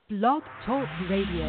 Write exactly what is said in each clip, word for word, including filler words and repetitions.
Blog Talk Radio.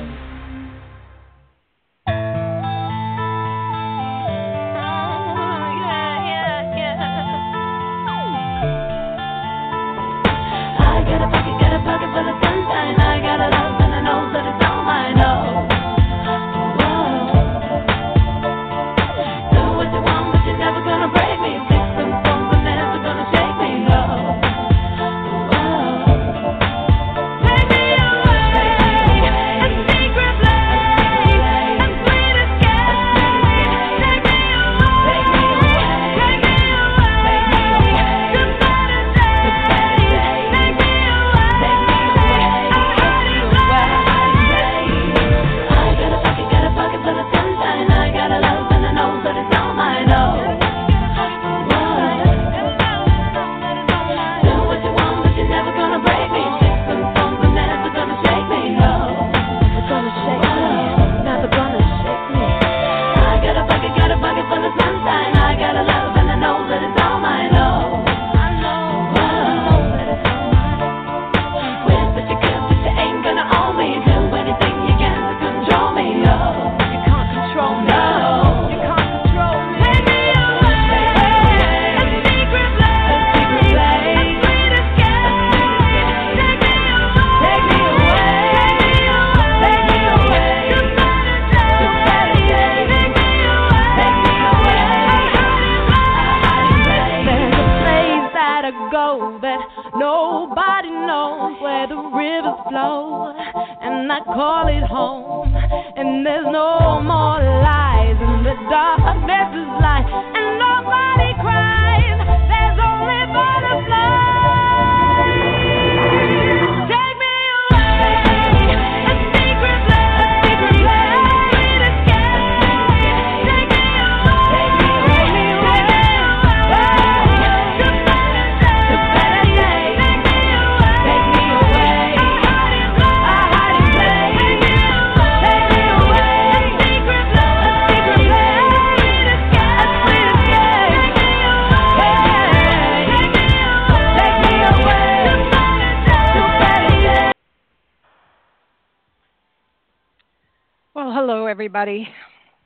Everybody.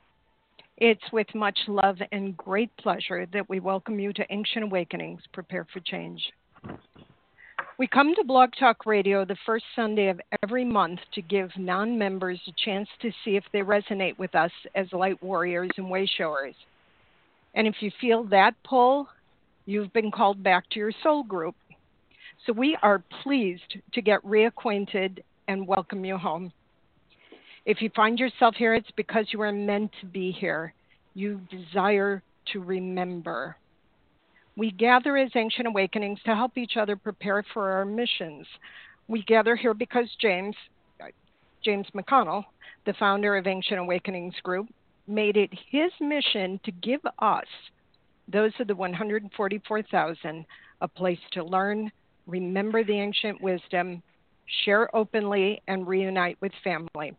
It's with much love and great pleasure that we welcome you to Ancient Awakenings, Prepare for Change. We come to Blog Talk Radio the first Sunday of every month to give non-members a chance to see if they resonate with us as light warriors and way showers. And if you feel that pull, you've been called back to your soul group. So we are pleased to get reacquainted and welcome you home. If you find yourself here, it's because you are meant to be here. You desire to remember. We gather as Ancient Awakenings to help each other prepare for our missions. We gather here because James, James McConnell, the founder of Ancient Awakenings Group, made it his mission to give us, those of the one hundred forty-four thousand, a place to learn, remember the ancient wisdom, share openly, and reunite with family.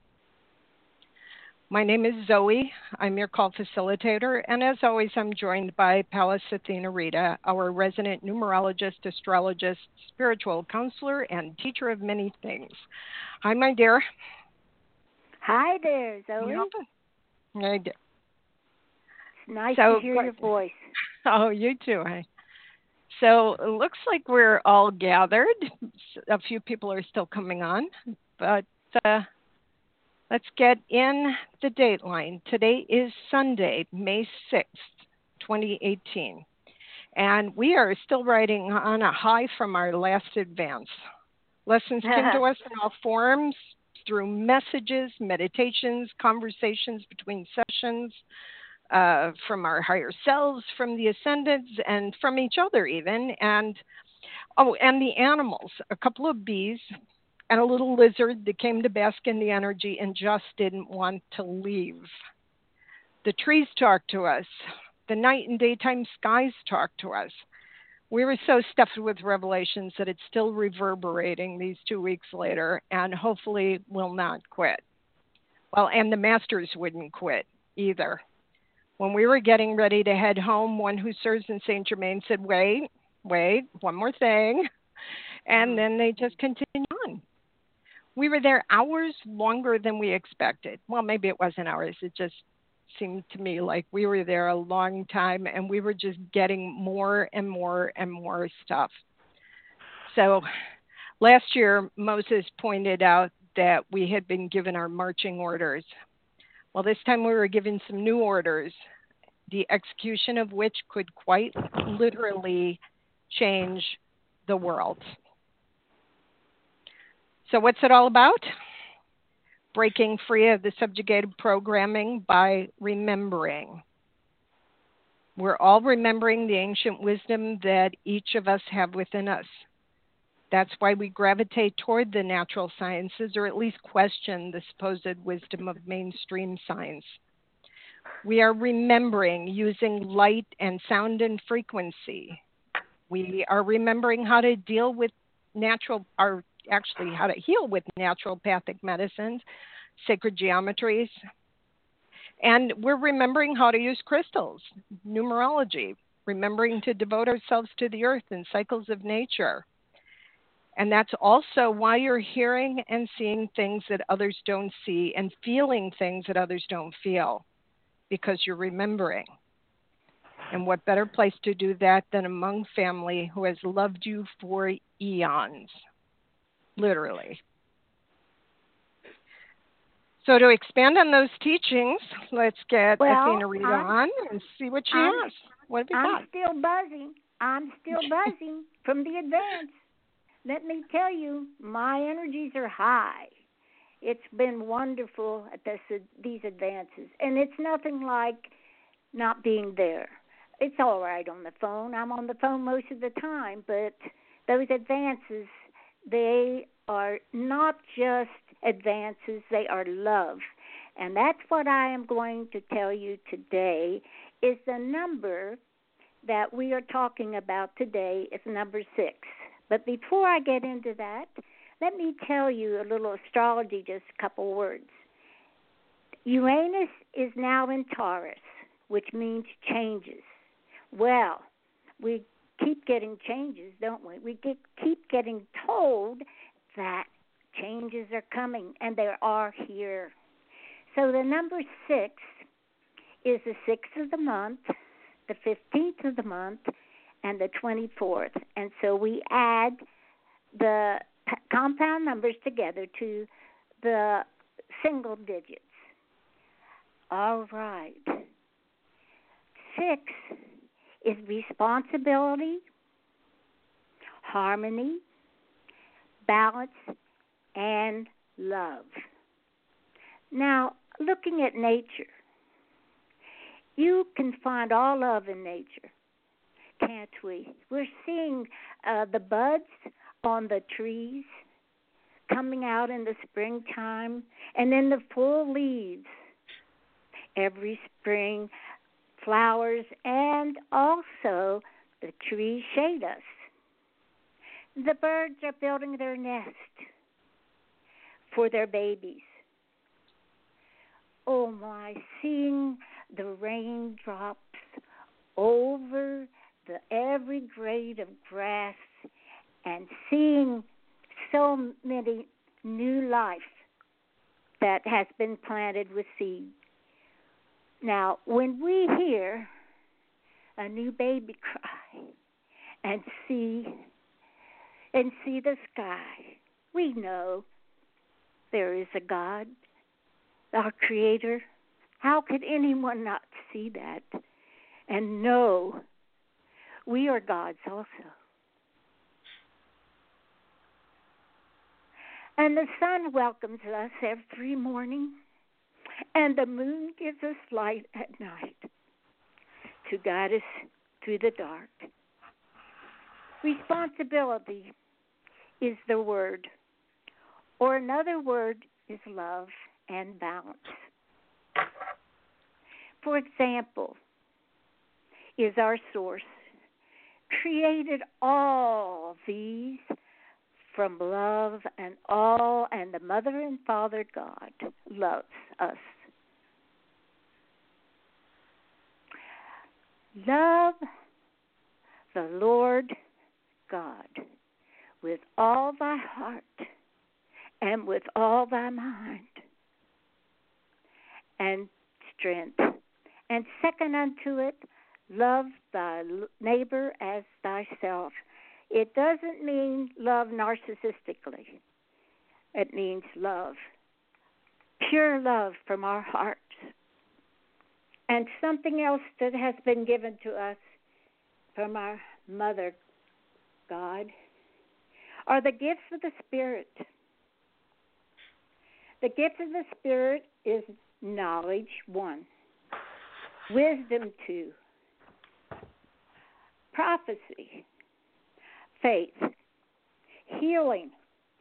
My name is Zoe. I'm your call facilitator, and as always, I'm joined by Pallas Athena Rita, our resident numerologist, astrologist, spiritual counselor, and teacher of many things. Hi, my dear. Hi there, Zoe. Hi, dear. It's nice so, to hear your voice. Oh, you too. Hi. So it looks like we're all gathered. A few people are still coming on, but... Uh, Let's get in the date line. Today is Sunday, May sixth, twenty eighteen. And we are still riding on a high from our last advance. Lessons came to us in all forms, through messages, meditations, conversations between sessions, uh, from our higher selves, from the ascendants, and from each other even. And, oh, and the animals, a couple of bees, and a little lizard that came to bask in the energy and just didn't want to leave. The trees talked to us. The night and daytime skies talked to us. We were so stuffed with revelations that it's still reverberating these two weeks later, and hopefully will not quit. Well, and the masters wouldn't quit either. When we were getting ready to head home, one who serves in Saint Germain said, wait, wait, one more thing. And then they just continued on. We were there hours longer than we expected. Well, maybe it wasn't hours. It just seemed to me like we were there a long time and we were just getting more and more and more stuff. So last year, Moses pointed out that we had been given our marching orders. Well, this time we were given some new orders, the execution of which could quite literally change the world. So what's it all about? Breaking free of the subjugated programming by remembering. We're all remembering the ancient wisdom that each of us have within us. That's why we gravitate toward the natural sciences, or at least question the supposed wisdom of mainstream science. We are remembering using light and sound and frequency. We are remembering how to deal with natural, or actually how to heal with naturopathic medicines, sacred geometries. And we're remembering how to use crystals, numerology, remembering to devote ourselves to the earth and cycles of nature. And that's also why you're hearing and seeing things that others don't see and feeling things that others don't feel, because you're remembering. And what better place to do that than among family who has loved you for eons, literally. So to expand on those teachings, let's get well, Athena Rita I'm, on and see what she I'm, has. What have you I'm got? still buzzing. I'm still buzzing from the advance. Let me tell you, my energies are high. It's been wonderful at this, these advances. And it's nothing like not being there. It's all right on the phone. I'm on the phone most of the time. But those advances, they are not just advances, they are love. And that's what I am going to tell you today, is the number that we are talking about today is number six. But before I get into that, let me tell you a little astrology, just a couple words. Uranus is now in Taurus, which means changes. Well, we keep getting changes, don't we? We get, keep getting told that changes are coming, and they are here. So the number six is the sixth of the month, the fifteenth of the month, and the twenty-fourth. And so we add the compound numbers together to the single digits. All right. Six is responsibility, harmony, balance, and love. Now, looking at nature, you can find all love in nature, can't we? We're seeing uh, the buds on the trees coming out in the springtime, and then the full leaves every spring, flowers, and also the trees shade us. The birds are building their nest for their babies. Oh my, seeing the raindrops over the every grade of grass and seeing so many new life that has been planted with seed. Now, when we hear a new baby cry and see and see the sky, we know there is a God, our Creator. How could anyone not see that and know we are God's also? And the sun welcomes us every morning, and the moon gives us light at night to guide us through the dark. Responsibility is the word, or another word is love and balance. For example, is our source created all these from love and all, and the Mother and Father God loves us. Love the Lord God with all thy heart and with all thy mind and strength. And second unto it, love thy neighbor as thyself. It doesn't mean love narcissistically. It means love, pure love from our hearts. And something else that has been given to us from our Mother God are the gifts of the Spirit. The gift of the Spirit is knowledge, one, wisdom, two, prophecy, faith, healing.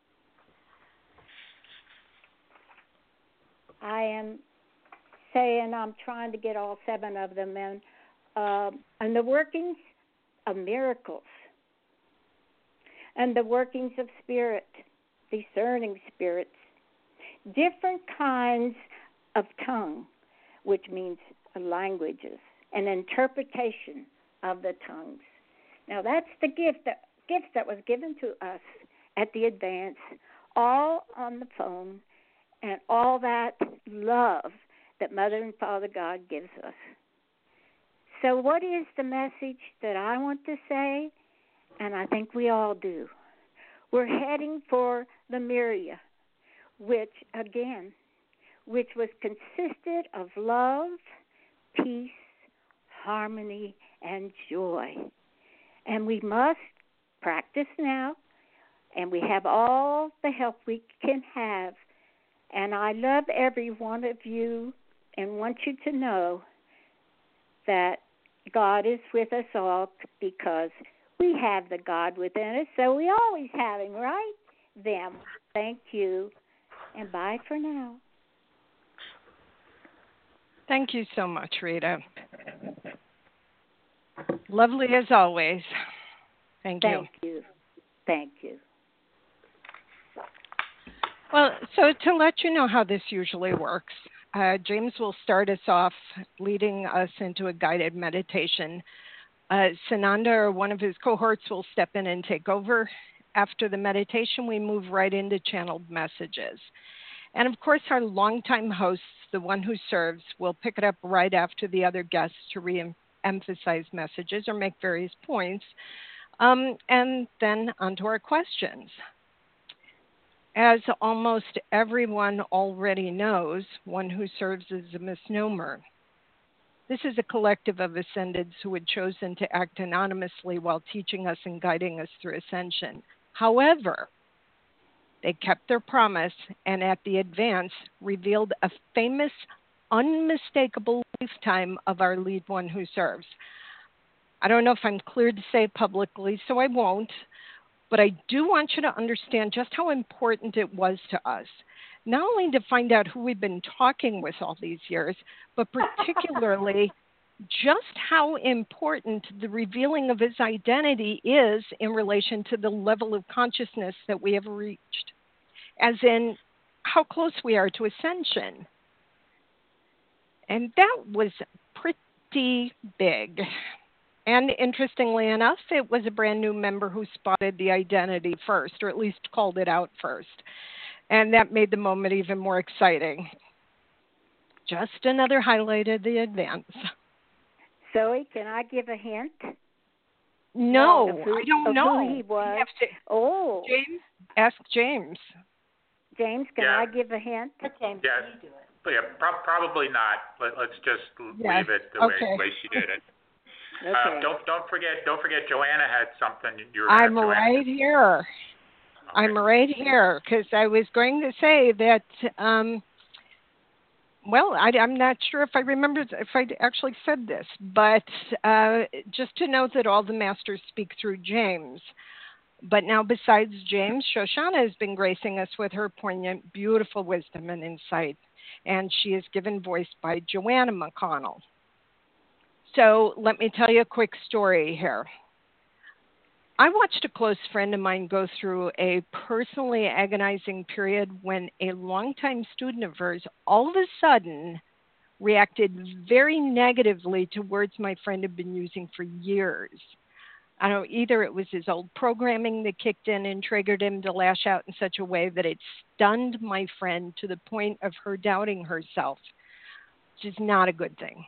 I am saying I'm trying to get all seven of them in, uh, and the workings of miracles, and the workings of spirit, discerning spirits, different kinds of tongue, which means languages, and interpretation of the tongues. Now that's the gift that gift that was given to us at the advance, all on the phone, and all that love that Mother and Father God gives us. So what is the message that I want to say? And I think we all do. We're heading for Lemuria, which, again, which was consisted of love, peace, harmony, and joy. And we must practice now, and we have all the help we can have. And I love every one of you and want you to know that God is with us all because we have the God within us, so we always have Him, right? Them. Thank you, and bye for now. Thank you so much, Rita. Lovely as always. Thank you. Thank you. Thank you. Well, so to let you know how this usually works, uh, James will start us off leading us into a guided meditation. Uh, Sananda or one of his cohorts will step in and take over. After the meditation, we move right into channeled messages. And of course, our longtime hosts, the one who serves, will pick it up right after the other guests to re-emphasize messages or make various points. Um, and then onto our questions. As almost everyone already knows, one who serves is a misnomer. This is a collective of ascendeds who had chosen to act anonymously while teaching us and guiding us through ascension. However, they kept their promise and at the advance revealed a famous, unmistakable lifetime of our lead one who serves. I don't know if I'm clear to say publicly, so I won't, but I do want you to understand just how important it was to us, not only to find out who we've been talking with all these years, but particularly just how important the revealing of his identity is in relation to the level of consciousness that we have reached, as in how close we are to ascension. And that was pretty big. And interestingly enough, it was a brand new member who spotted the identity first, or at least called it out first. And that made the moment even more exciting. Just another highlight of the advance. Zoe, can I give a hint? No, of who, I don't of know. Who he was. You have to, oh. James? Ask James. James, can yeah. I give a hint? James, yes. can you do it? Yeah, pro- probably not. Let, let's just Yes. leave it the Okay. way, way she did it. Okay. Uh, don't don't forget don't forget Joanna had something. You were I'm Joanna. right here. Okay. I'm right here because I was going to say that, um, well, I, I'm not sure if I remember if I actually said this, but uh, just to note that all the masters speak through James. But now besides James, Shoshana has been gracing us with her poignant, beautiful wisdom and insight, and she is given voice by Joanna McConnell. So let me tell you a quick story here. I watched a close friend of mine go through a personally agonizing period when a longtime student of hers all of a sudden reacted very negatively to words my friend had been using for years. I don't know, either it was his old programming that kicked in and triggered him to lash out in such a way that it stunned my friend to the point of her doubting herself, which is not a good thing.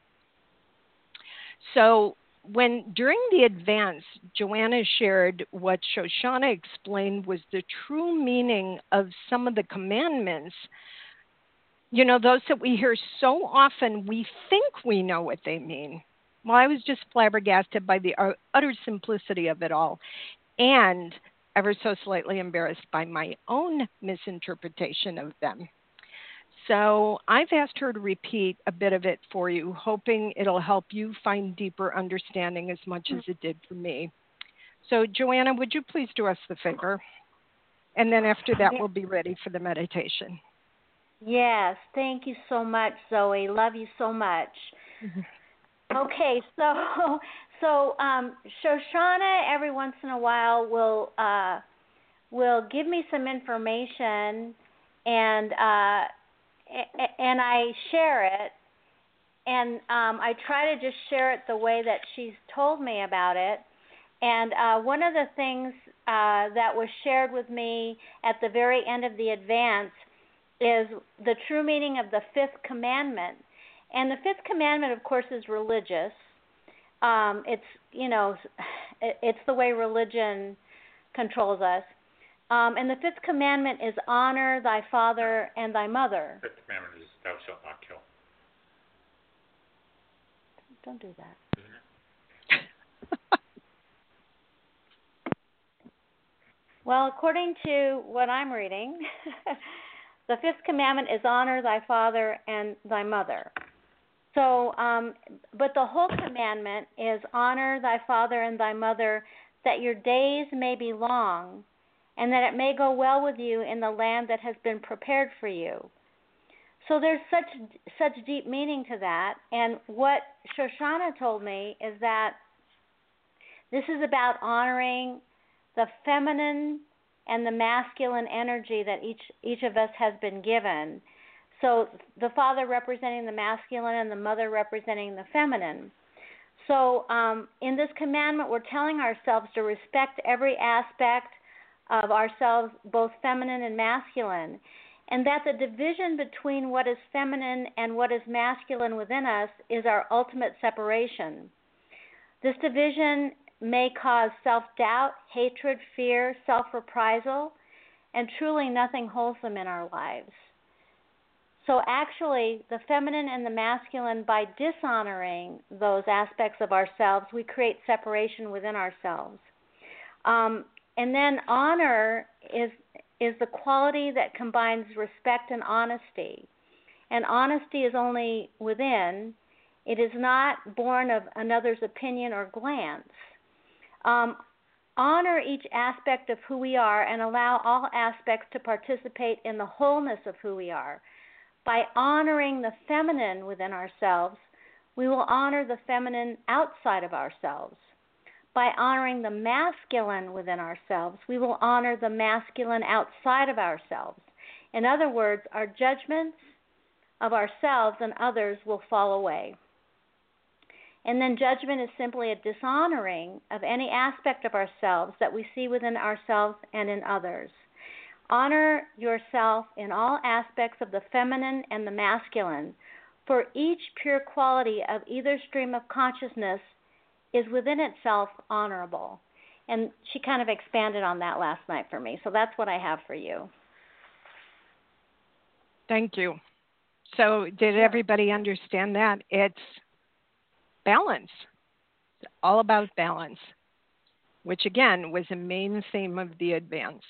So when during the advance, Joanna shared what Shoshana explained was the true meaning of some of the commandments, you know, those that we hear so often, we think we know what they mean. Well, I was just flabbergasted by the utter simplicity of it all, and ever so slightly embarrassed by my own misinterpretation of them. So I've asked her to repeat a bit of it for you, hoping it'll help you find deeper understanding as much as it did for me. So Joanna, would you please do us the favor? And then after that, we'll be ready for the meditation. Yes, thank you so much, Zoe. Love you so much. Okay, so so um, Shoshana every once in a while will uh, will give me some information, and uh, and I share it, and um, I try to just share it the way that she's told me about it. And uh, one of the things uh, that was shared with me at the very end of the advance is the true meaning of the fifth commandment. And the fifth commandment, of course, is religious. Um, it's, you know, it's the way religion controls us. Um, and the fifth commandment is honor thy father and thy mother. The fifth commandment is thou shalt not kill. Don't do that. Well, according to what I'm reading, the fifth commandment is honor thy father and thy mother. So, um, but the whole commandment is honor thy father and thy mother, that your days may be long, and that it may go well with you in the land that has been prepared for you. So there's such such deep meaning to that. And what Shoshana told me is that this is about honoring the feminine and the masculine energy that each each of us has been given. So the father representing the masculine and the mother representing the feminine. So um, in this commandment, we're telling ourselves to respect every aspect of ourselves, both feminine and masculine, and that the division between what is feminine and what is masculine within us is our ultimate separation. This division may cause self-doubt, hatred, fear, self-reprisal, and truly nothing wholesome in our lives. So actually, the feminine and the masculine, by dishonoring those aspects of ourselves, we create separation within ourselves. Um, and then honor is is the quality that combines respect and honesty. And honesty is only within. It is not born of another's opinion or glance. Um, honor each aspect of who we are and allow all aspects to participate in the wholeness of who we are. By honoring the feminine within ourselves, we will honor the feminine outside of ourselves. By honoring the masculine within ourselves, we will honor the masculine outside of ourselves. In other words, our judgments of ourselves and others will fall away. And then judgment is simply a dishonoring of any aspect of ourselves that we see within ourselves and in others. Honor yourself in all aspects of the feminine and the masculine, for each pure quality of either stream of consciousness is within itself honorable. And she kind of expanded on that last night for me, so that's what I have for you. Thank you. So did everybody understand that? It's balance. It's all about balance, which again was a main theme of the advance.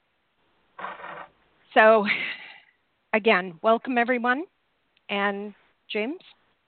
So again, welcome everyone. And James?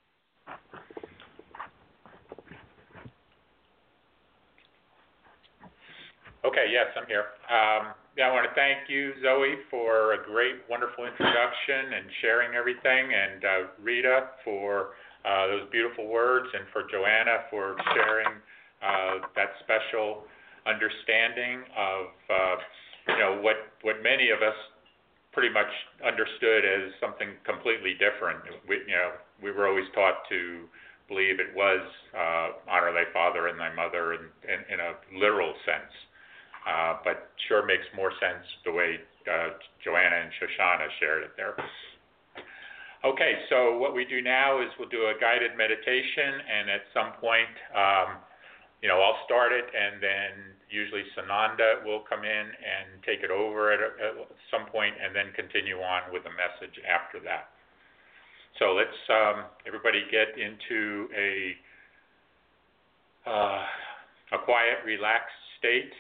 Okay, yes, I'm here. Um, yeah, I want to thank you, Zoe, for a great, wonderful introduction and sharing everything, and uh, Rita for uh, those beautiful words, and for Joanna for sharing uh, that special understanding of, uh, you know, what, what many of us pretty much understood as something completely different. We, you know, we were always taught to believe it was uh, honor thy father and thy mother in, in, in a literal sense. uh, but sure makes more sense the way uh, Joanna and Shoshana shared it there. Okay, so what we do now is we'll do a guided meditation, and at some point, um, you know, I'll start it, and then usually Sananda will come in and take it over at, a, at some point, and then continue on with the message after that. So let's um, everybody get into a uh, a quiet, relaxed state.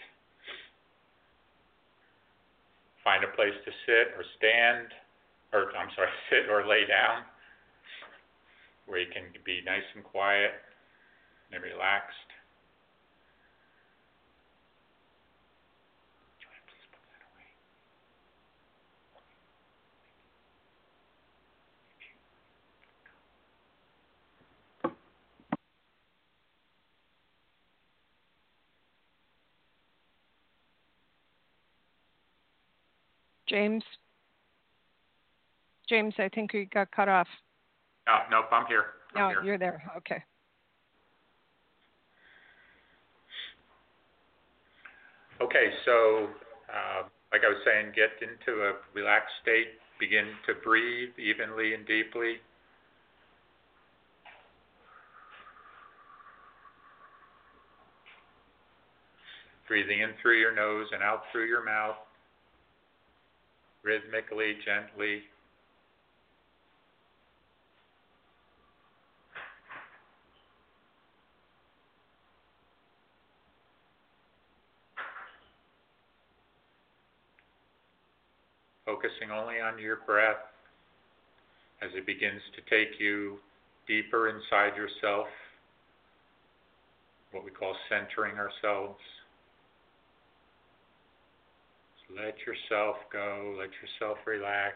Find a place to sit or stand, or I'm sorry, sit or lay down, where you can be nice and quiet and relaxed. James? James, I think we got cut off. No, nope, I'm here. I'm no, here. You're there. Okay. Okay, so uh, like I was saying, get into a relaxed state. Begin to breathe evenly and deeply. Breathing in through your nose and out through your mouth, rhythmically, gently. Focusing only on your breath as it begins to take you deeper inside yourself, what we call centering ourselves. So let yourself go, let yourself relax.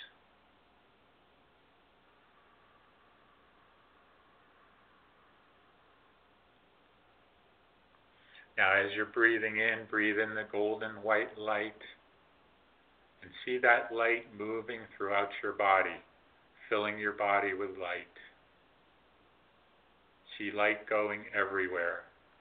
Now as you're breathing in, breathe in the golden white light. And see that light moving throughout your body, filling your body with light. See light going everywhere.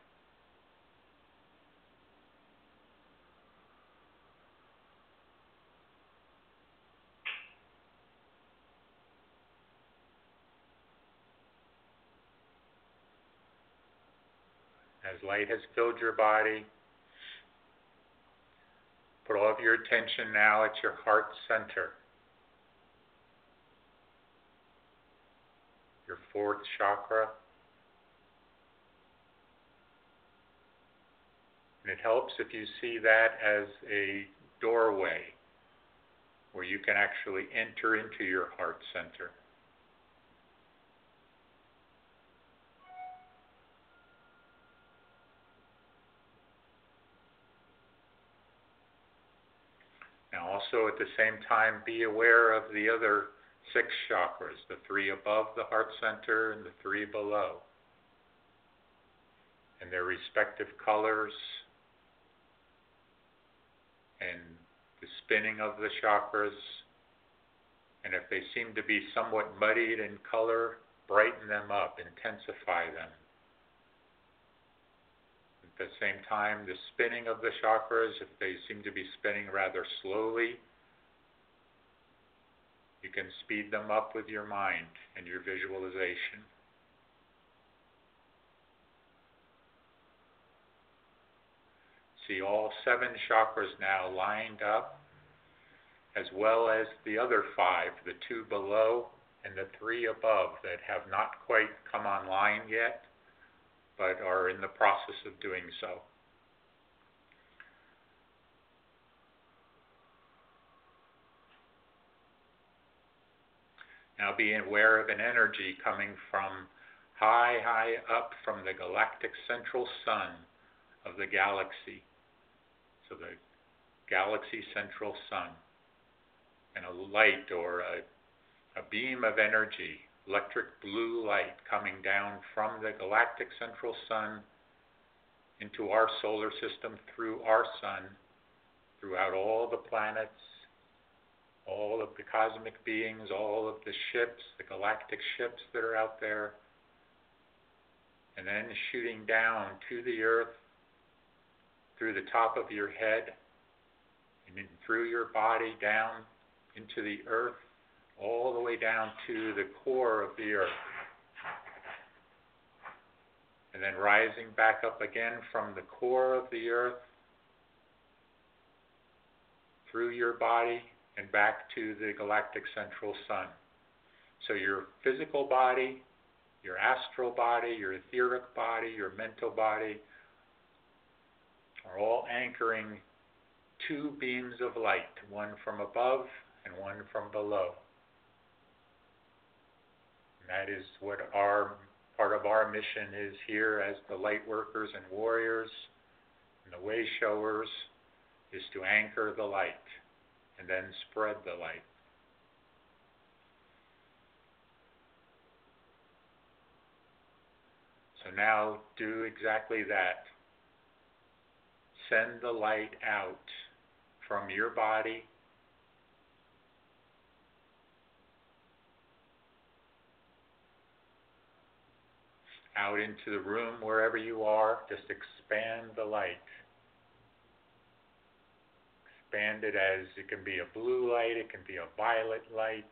As light has filled your body, put all of your attention now at your heart center, your fourth chakra. And it helps if you see that as a doorway where you can actually enter into your heart center. Now also at the same time, be aware of the other six chakras, the three above the heart center and the three below, and their respective colors, and the spinning of the chakras. And if they seem to be somewhat muddied in color, brighten them up, intensify them. At the same time, the spinning of the chakras, if they seem to be spinning rather slowly, you can speed them up with your mind and your visualization. See all seven chakras now lined up, as well as the other five, the two below and the three above that have not quite come online yet, but are in the process of doing so. Now be aware of an energy coming from high, high up from the galactic central sun of the galaxy. So the galaxy central sun. And a light or a, a beam of energy, electric blue light coming down from the galactic central sun into our solar system through our sun, throughout all the planets, all of the cosmic beings, all of the ships, the galactic ships that are out there, and then shooting down to the earth through the top of your head and in through your body down into the earth, all the way down to the core of the earth. And then rising back up again from the core of the earth, through your body and back to the galactic central sun. So your physical body, your astral body, your etheric body, your mental body are all anchoring two beams of light, one from above and one from below. And that is what our part of our mission is here as the light workers and warriors and the way showers, is to anchor the light and then spread the light. So now do exactly that. Send the light out from your body out into the room wherever you are. Just expand the light. Expand it as it can be a blue light, it can be a violet light,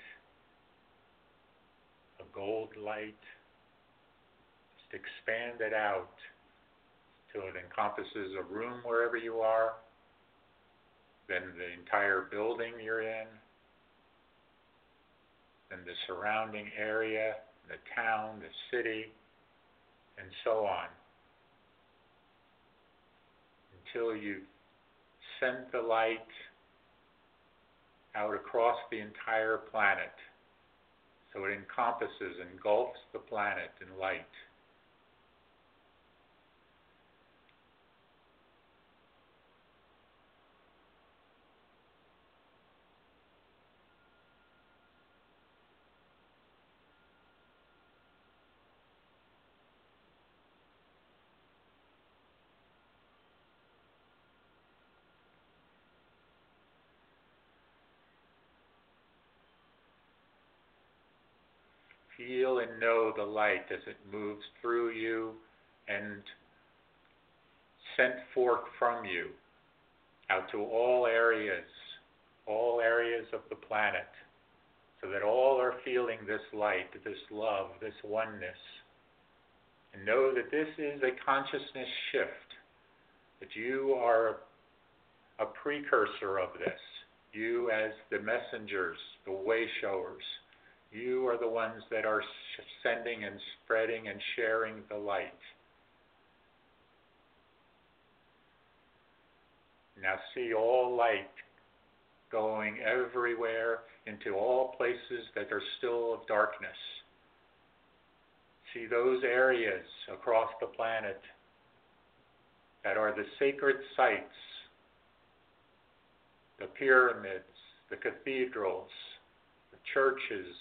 a gold light. Just expand it out till it encompasses a room wherever you are, then the entire building you're in, then the surrounding area, the town, the city, and so on, until you send the light out across the entire planet, so it encompasses, engulfs the planet in light. Feel and know the light as it moves through you and sent forth from you out to all areas, all areas of the planet, so that all are feeling this light, this love, this oneness. And know that this is a consciousness shift, that you are a precursor of this. You as the messengers, the way showers, you are the ones that are sending and spreading and sharing the light. Now see all light going everywhere into all places that are still of darkness. See those areas across the planet that are the sacred sites, the pyramids, the cathedrals, the churches,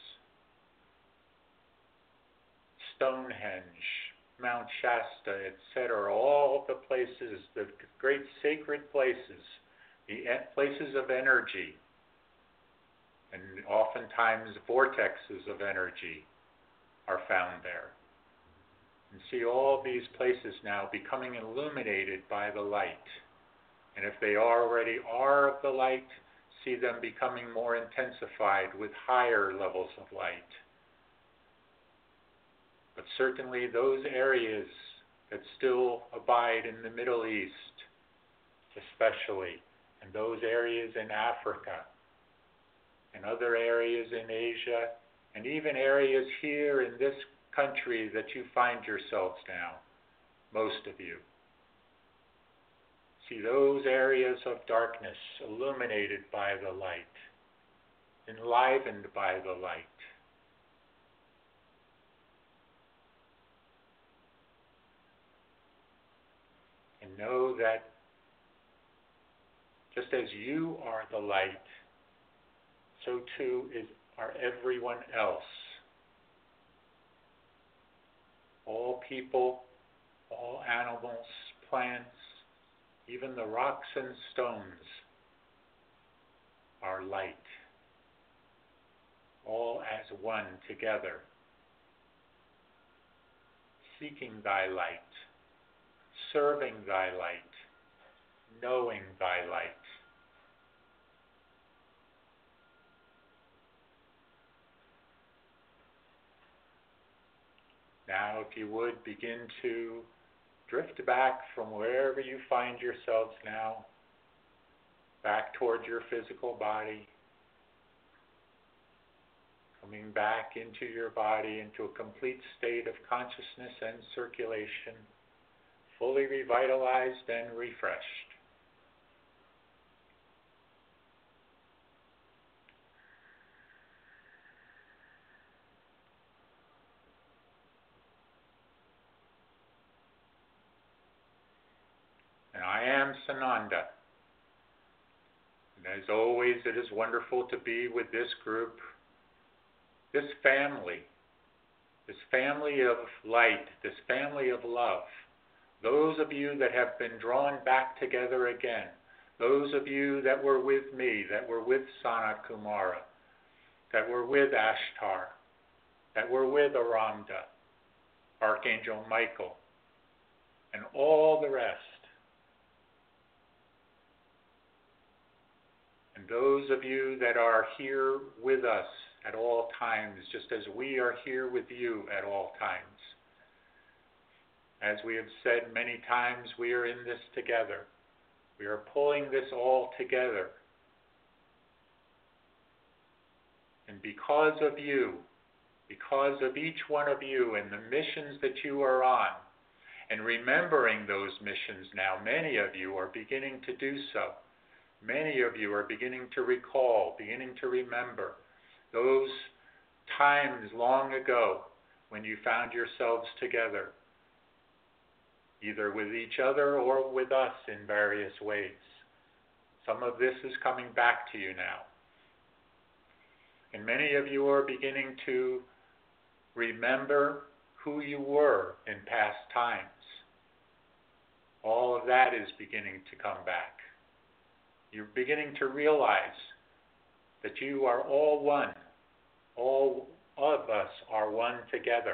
Stonehenge, Mount Shasta, et cetera, all the places, the great sacred places, the places of energy, and oftentimes vortexes of energy are found there. And see all these places now becoming illuminated by the light. And if they already are of the light, see them becoming more intensified with higher levels of light. But certainly those areas that still abide in the Middle East, especially, and those areas in Africa, and other areas in Asia, and even areas here in this country that you find yourselves now, most of you. See those areas of darkness illuminated by the light, enlivened by the light. And know that just as you are the light, so too is are everyone else. All people, all animals, plants, even the rocks and stones are light, all as one together, seeking thy light, serving thy light, knowing thy light. Now, if you would, begin to drift back from wherever you find yourselves now, back towards your physical body, coming back into your body, into a complete state of consciousness and circulation, fully revitalized and refreshed. And I am Sananda. And as always, it is wonderful to be with this group, this family, this family of light, this family of love. Those of you that have been drawn back together again, those of you that were with me, that were with Sanat Kumara, that were with Ashtar, that were with Aramda, Archangel Michael, and all the rest. And those of you that are here with us at all times, just as we are here with you at all times. As we have said many times, we are in this together. We are pulling this all together. And because of you, because of each one of you and the missions that you are on, and remembering those missions now, many of you are beginning to do so. Many of you are beginning to recall, beginning to remember those times long ago when you found yourselves together, either with each other or with us in various ways. Some of this is coming back to you now. And many of you are beginning to remember who you were in past times. All of that is beginning to come back. You're beginning to realize that you are all one. All of us are one together.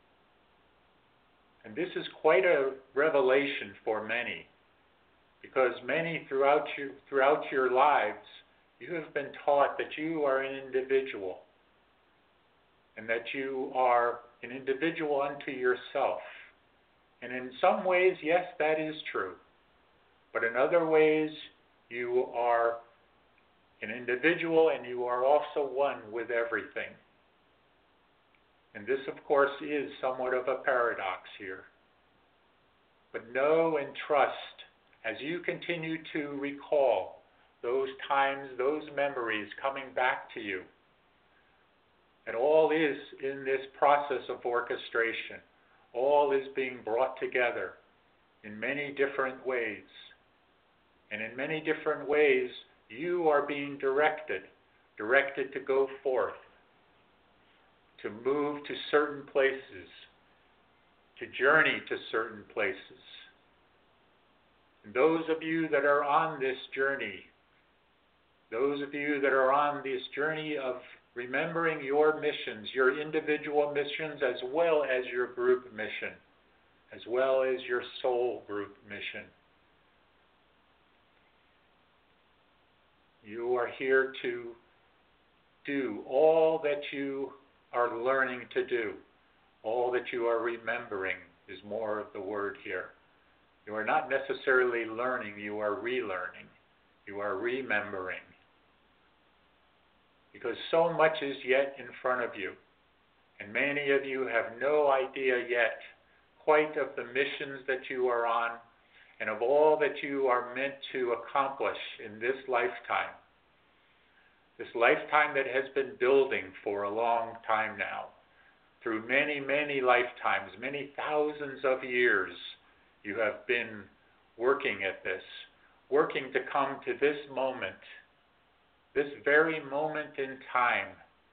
And this is quite a revelation for many, because many throughout your, throughout your lives, you have been taught that you are an individual, and that you are an individual unto yourself. And in some ways, yes, that is true. But in other ways, you are an individual and you are also one with everything. And this, of course, is somewhat of a paradox here. But know and trust, as you continue to recall those times, those memories coming back to you, that all is in this process of orchestration. All is being brought together in many different ways. And in many different ways, you are being directed, directed to go forth, to move to certain places, to journey to certain places. And those of you that are on this journey, those of you that are on this journey of remembering your missions, your individual missions, as well as your group mission, as well as your soul group mission. You are here to do all that you are learning to do. All that you are remembering is more of the word here. You are not necessarily learning, you are relearning. You are remembering. Because so much is yet in front of you. And many of you have no idea yet quite of the missions that you are on and of all that you are meant to accomplish in this lifetime. This lifetime that has been building for a long time now. Through many, many lifetimes, many thousands of years, you have been working at this, working to come to this moment, this very moment in time.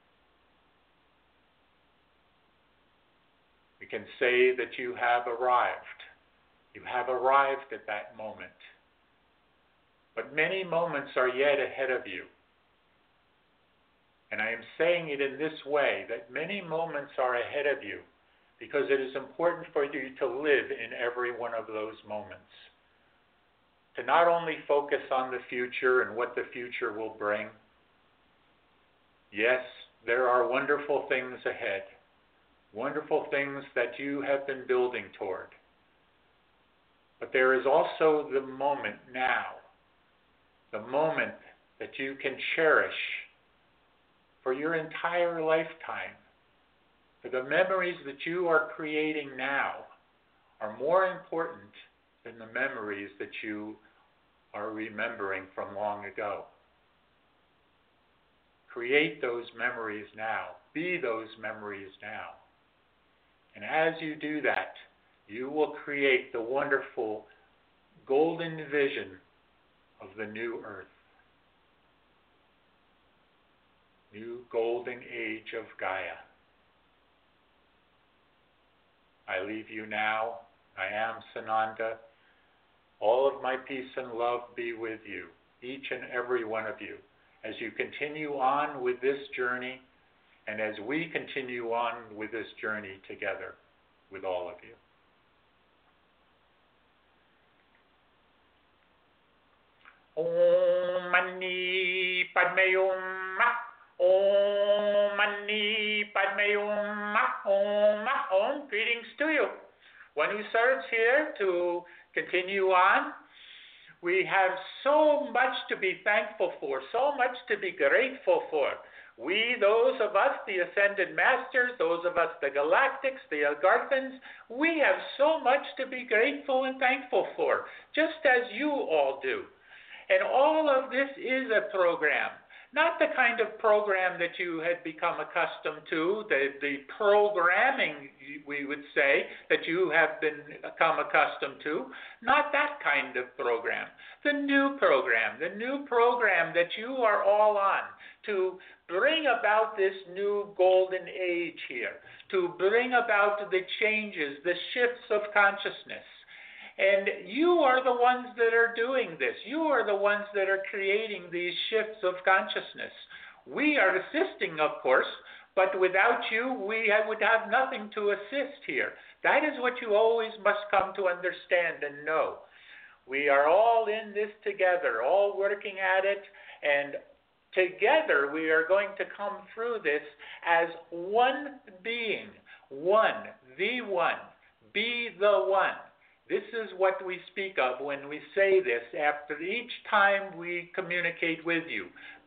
We can say that you have arrived. You have arrived at that moment. But many moments are yet ahead of you. And I am saying it in this way, that many moments are ahead of you because it is important for you to live in every one of those moments. to not only focus on the future and what the future will bring. Yes, there are wonderful things ahead, wonderful things that you have been building toward. But there is also the moment now, the moment that you can cherish for your entire lifetime. For the memories that you are creating now are more important than the memories that you are remembering from long ago. Create those memories now. Be those memories now. And as you do that, you will create the wonderful golden vision of the new earth. New golden age of Gaia. I leave you now. I am Sananda. All of my peace and love be with you, each and every one of you, as you continue on with this journey and as we continue on with this journey together with all of you. Om Mani Padme Hum. Om Mani Padme Hum. Om. Om. Greetings to you. One who serves here to continue on. We have so much to be thankful for, so much to be grateful for. We, those of us, the Ascended Masters, those of us, the Galactics, the Algarthans, we have so much to be grateful and thankful for, just as you all do. And all of this is a program. Not the kind of program that you had become accustomed to, the, the programming, we would say, that you have been become accustomed to. Not that kind of program. The new program, the new program that you are all on to bring about this new golden age here, to bring about the changes, the shifts of consciousness. And you are the ones that are doing this. You are the ones that are creating these shifts of consciousness. We are assisting, of course, but without you, we would have nothing to assist here. That is what you always must come to understand and know. We are all in this together, all working at it, and together we are going to come through this as one being, one, the one, be the one. This is what we speak of when we say this after each time we communicate with you.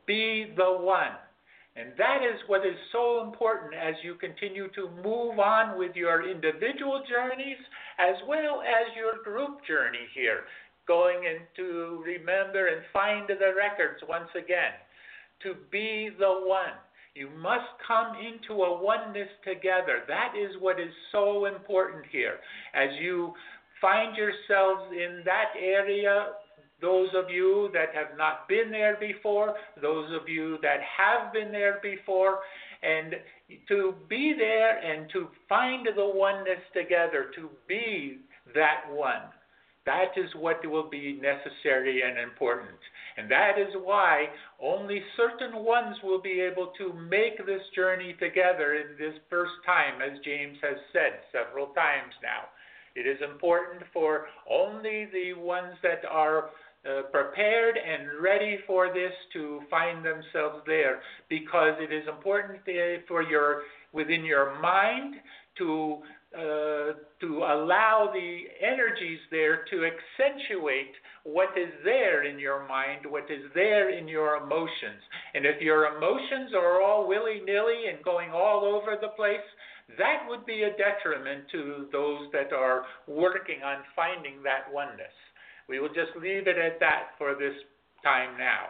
Be the one. And that is what is so important as you continue to move on with your individual journeys as well as your group journey here, going in to remember and find the records once again. To be the one. You must come into a oneness together. That is what is so important here. As you find yourselves in that area, those of you that have not been there before, those of you that have been there before, and to be there and to find the oneness together, to be that one. That is what will be necessary and important. And that is why only certain ones will be able to make this journey together in this first time, as James has said several times now. It is important for only the ones that are uh, prepared and ready for this to find themselves there, because it is important for your within your mind to uh, to allow the energies there to accentuate what is there in your mind, what is there in your emotions. And if your emotions are all willy-nilly and going all over the place, that would be a detriment to those that are working on finding that oneness. We will just leave it at that for this time now.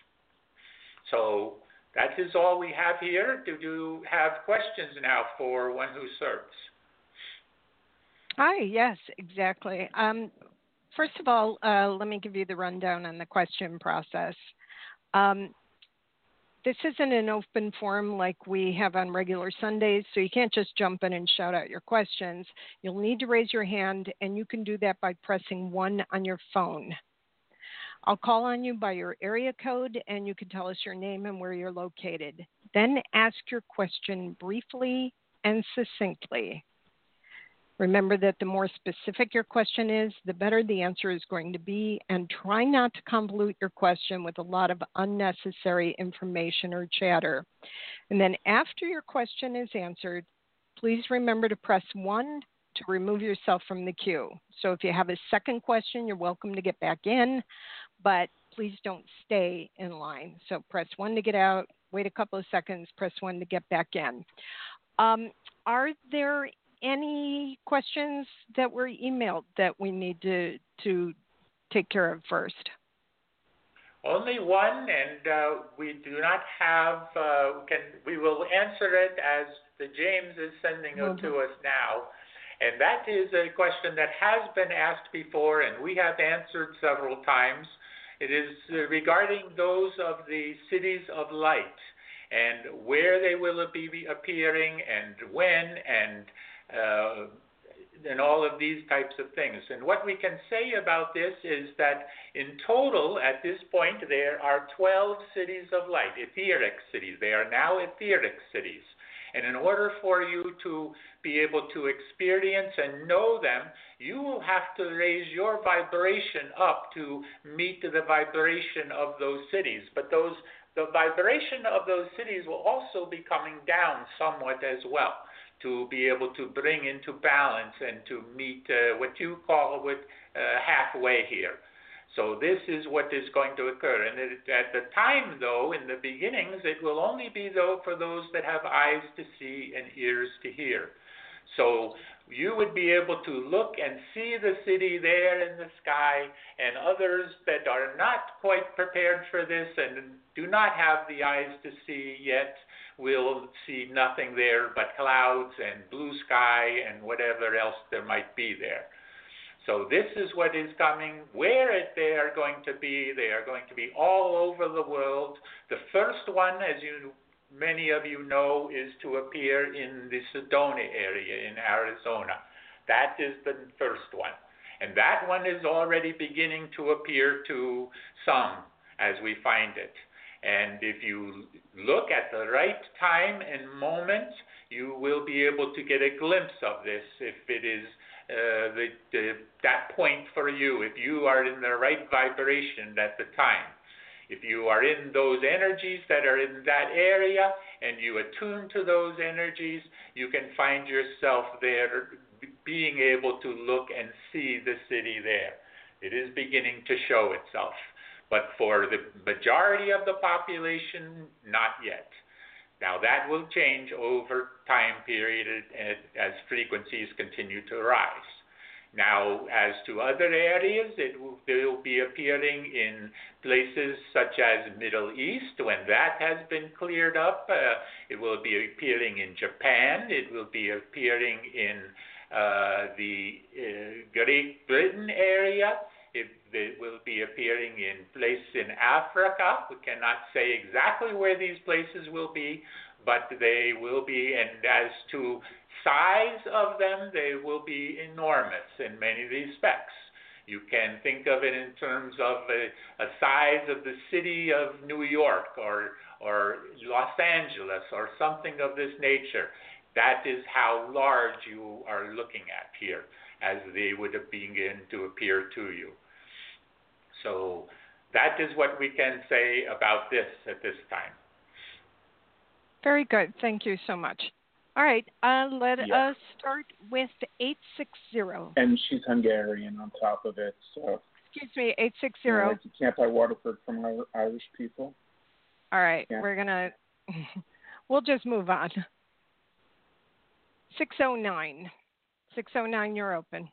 So that is all we have here. Do you have questions now for one who serves? Hi, yes, exactly. Um, first of all, uh, let me give you the rundown on the question process. Um, This isn't an open forum like we have on regular Sundays, so you can't just jump in and shout out your questions. You'll need to raise your hand, and you can do that by pressing one on your phone. I'll call on you by your area code, and you can tell us your name and where you're located. Then ask your question briefly and succinctly. Remember that the more specific your question is, the better the answer is going to be, and try not to convolute your question with a lot of unnecessary information or chatter. And then after your question is answered, please remember to press one to remove yourself from the queue. So if you have a second question, you're welcome to get back in, but please don't stay in line. So press one to get out, wait a couple of seconds, press one to get back in. Um, are there any questions that were emailed that we need to to take care of first? Only one, and uh, we do not have, uh, can, we will answer it as the James is sending it Mm-hmm. to us now. And that is a question that has been asked before, and we have answered several times. It is uh, regarding those of the cities of light and where they will be appearing and when and uh, and all of these types of things. And what we can say about this is that in total, at this point, there are twelve cities of light, etheric cities. They are now etheric cities. And in order for you to be able to experience and know them, you will have to raise your vibration up to meet the vibration of those cities. But those the vibration of those cities will also be coming down somewhat as well, to be able to bring into balance and to meet uh, what you call with uh, halfway here. So this is what is going to occur. And it, at the time, though, in the beginnings, it will only be, though, for those that have eyes to see and ears to hear. So you would be able to look and see the city there in the sky, and others that are not quite prepared for this and do not have the eyes to see yet will see nothing there but clouds and blue sky and whatever else there might be there. So this is what is coming. Where it, they are going to be, they are going to be all over the world. The first one, as you many of you know, is to appear in the Sedona area in Arizona. That is the first one. And that one is already beginning to appear to some as we find it. And if you look at the right time and moment, you will be able to get a glimpse of this if it is uh, the, the, that point for you, if you are in the right vibration at the time. If you are in those energies that are in that area and you attune to those energies, you can find yourself there being able to look and see the city there. It is beginning to show itself. But for the majority of the population, not yet. Now that will change over time period as frequencies continue to rise. Now, as to other areas, it will, they will be appearing in places such as Middle East. When that has been cleared up, uh, it will be appearing in Japan. It will be appearing in uh, the uh, Great Britain area. It, it will be appearing in places in Africa. We cannot say exactly where these places will be, but they will be, and as to size of them, they will be enormous in many respects. You can think of it in terms of a, a size of the city of New York or, or Los Angeles or something of this nature. That is how large you are looking at here as they would begin to appear to you. So that is what we can say about this at this time. Very good. Thank you so much. All right, uh, let Yeah. us start with eight six zero. And she's Hungarian on top of it, so. Excuse me, eight six You know, zero. like you can't buy Waterford from our Irish people. All right, Yeah. we're going to, we'll just move on. six oh nine. six oh nine, you're open.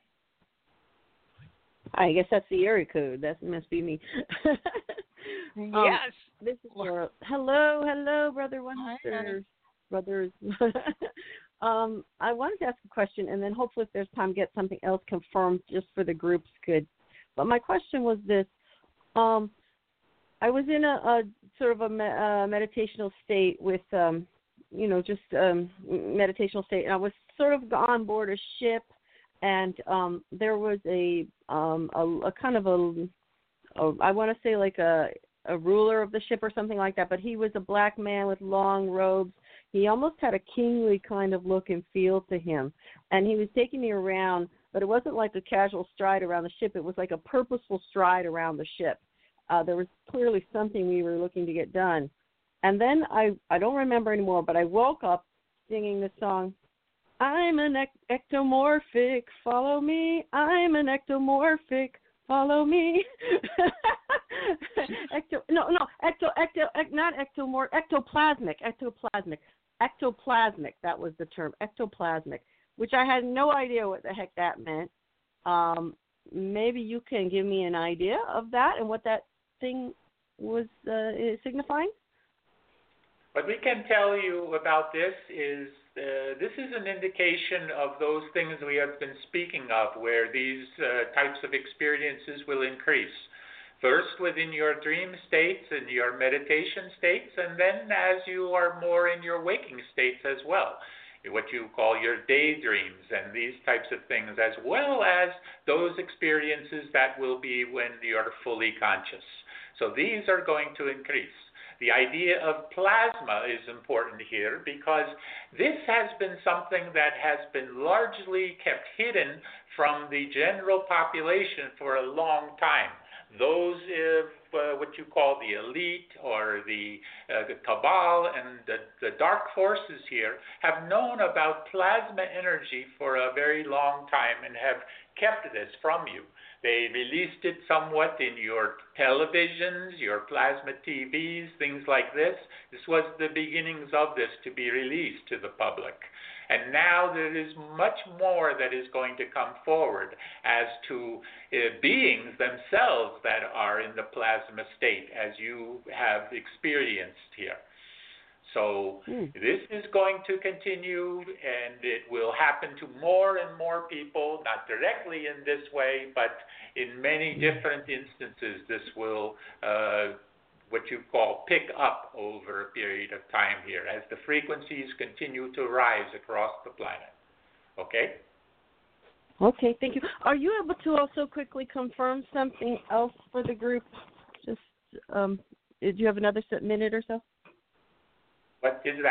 I guess that's the area code. That must be me. um, Yes. This is Laura. Hello, hello, Brother One Hi, Sisters. Brothers. um, I wanted to ask a question, and then hopefully if there's time, get something else confirmed just for the group's good. But my question was this. Um, I was in a, a sort of a me- uh, meditational state with, um, you know, just um, meditational state, and I was sort of on board a ship, and um, there was a, um, a, a kind of a, a I want to say like a, a ruler of the ship or something like that, but he was a black man with long robes. he almost had a kingly kind of look and feel to him. And he was taking me around, but it wasn't like a casual stride around the ship. It was like a purposeful stride around the ship. Uh, there was clearly something we were looking to get done. And then I, I don't remember anymore, but I woke up singing the song, I'm an ect- ectomorphic, follow me. I'm an ectomorphic, follow me. Ecto, no, no, ecto, ecto, ect, not ectomor, ectoplasmic, ectoplasmic, ectoplasmic. That was the term, ectoplasmic, which I had no idea what the heck that meant. Um, maybe you can give me an idea of that and what that thing was uh, signifying. What we can tell you about this is uh, this is an indication of those things we have been speaking of, where these uh, types of experiences will increase. First within your dream states and your meditation states, and then as you are more in your waking states as well, what you call your daydreams and these types of things, as well as those experiences that will be when you're fully conscious. So these are going to increase. The idea of plasma is important here because this has been something that has been largely kept hidden from the general population for a long time. Those, uh, uh, what you call the elite or the, uh, the cabal and the, the dark forces here, have known about plasma energy for a very long time and have kept this from you. They released it somewhat in your televisions, your plasma T Vs, things like this. This was the beginnings of this to be released to the public. And now there is much more that is going to come forward as to uh, beings themselves that are in the plasma state, as you have experienced here. So mm. this is going to continue, and it will happen to more and more people, not directly in this way, but in many different instances, this will, uh, what you call, pick up over a period of time here as the frequencies continue to rise across the planet. Okay? Okay, thank you. Are you able to also quickly confirm something else for the group? Just, um, do you have another minute or so? What is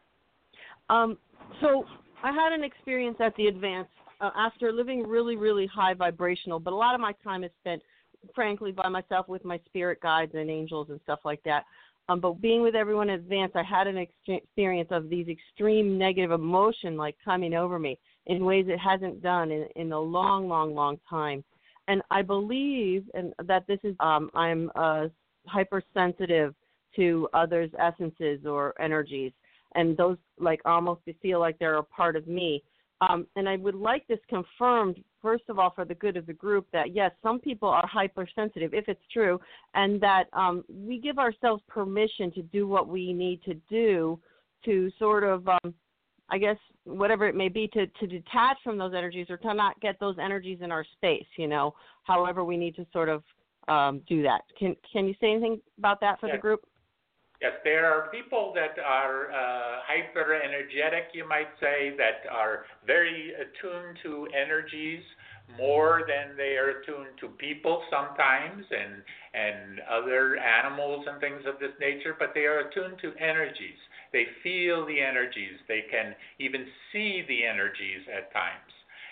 that? Um, so I had an experience at the Advance uh, after living really, really high vibrational, but a lot of my time is spent, frankly, by myself with my spirit guides and angels and stuff like that. Um, but being with everyone at Advance, I had an ex- experience of these extreme negative emotion like coming over me in ways it hasn't done in, in a long, long, long time. And I believe and that this is, um, I'm uh, hypersensitive to others' essences or energies, and those like almost feel like they're a part of me. Um, and I would like this confirmed, first of all, for the good of the group, that yes, some people are hypersensitive, if it's true, and that um, we give ourselves permission to do what we need to do to sort of, um, I guess, whatever it may be, to, to detach from those energies or to not get those energies in our space, you know, however we need to sort of um, do that. Can, can you say anything about that for yes. the group? Yes, there are people that are uh, hyper-energetic, you might say, that are very attuned to energies more than they are attuned to people sometimes and, and other animals and things of this nature, but they are attuned to energies. They feel the energies. They can even see the energies at times.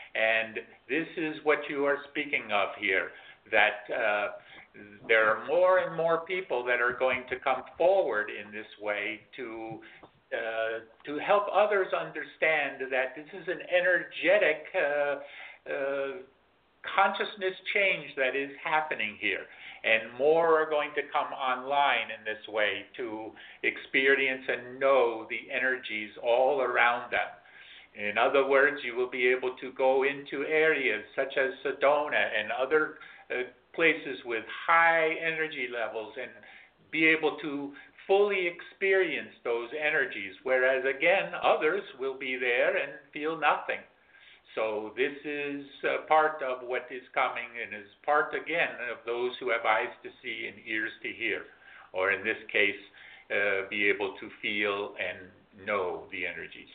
And this is what you are speaking of here, that uh, there are more and more people that are going to come forward in this way to uh, to help others understand that this is an energetic uh, uh, consciousness change that is happening here. And more are going to come online in this way to experience and know the energies all around them. In other words, you will be able to go into areas such as Sedona and other uh, places with high energy levels and be able to fully experience those energies, whereas again, others will be there and feel nothing. So this is uh, part of what is coming and is part, again, of those who have eyes to see and ears to hear, or in this case, uh, be able to feel and know the energies.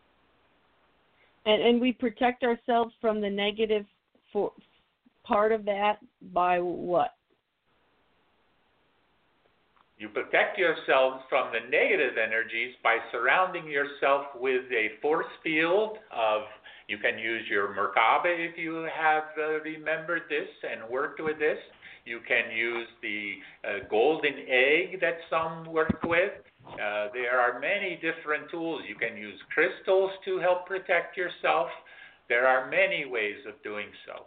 And, and we protect ourselves from the negative for, part of that by what? You protect yourselves from the negative energies by surrounding yourself with a force field of, you can use your Merkaba if you have uh, remembered this and worked with this. You can use the uh, golden egg that some work with. Uh, there are many different tools. You can use crystals to help protect yourself. There are many ways of doing so.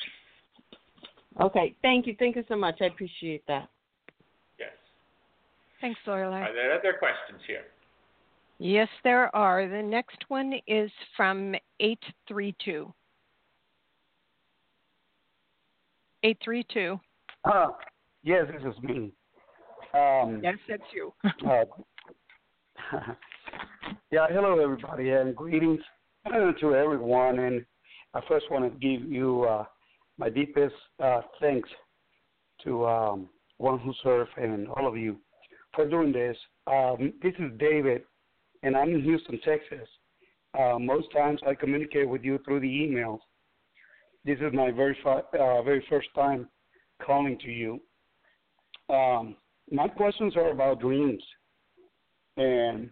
Okay, thank you. Thank you so much. I appreciate that. Yes. Thanks, Lorelei. Are there other questions here? Yes, there are. The next one is from eight three two. eight three two. Uh, yes, this is me. Um, yes, that's you. uh, yeah, hello, everybody, and greetings to everyone. And I first want to give you uh, my deepest uh, thanks to um, One Who Served and all of you for doing this. Um, this is David, and I'm in Houston, Texas. Uh, most times I communicate with you through the emails. This is my very, fi- uh, very first time calling to you. Um, my questions are about dreams. And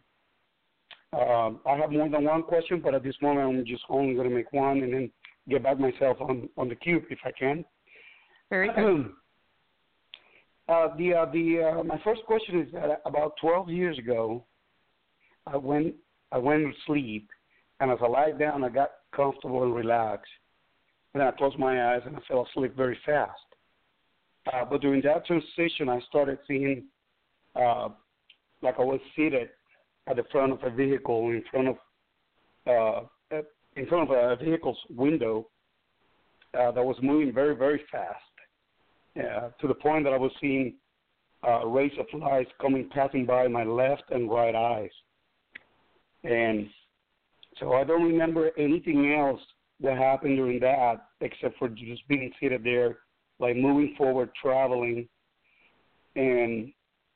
um, I have more than one question, but at this moment I'm just only going to make one and then get back myself on, on the queue if I can. Very good. uh, the uh, the uh, my first question is that about twelve years ago, I went I went to sleep, and as I lied down, I got comfortable and relaxed. And then I closed my eyes and I fell asleep very fast. Uh, but during that transition, I started seeing, uh, like I was seated at the front of a vehicle, in front of, uh, in front of a vehicle's window uh, that was moving very, very fast, uh, to the point that I was seeing uh, rays of light coming, passing by my left and right eyes. And so I don't remember anything else that happened during that except for just being seated there, like moving forward, traveling. And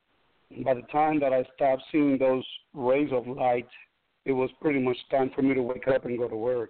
by the time that I stopped seeing those rays of light, it was pretty much time for me to wake up and go to work.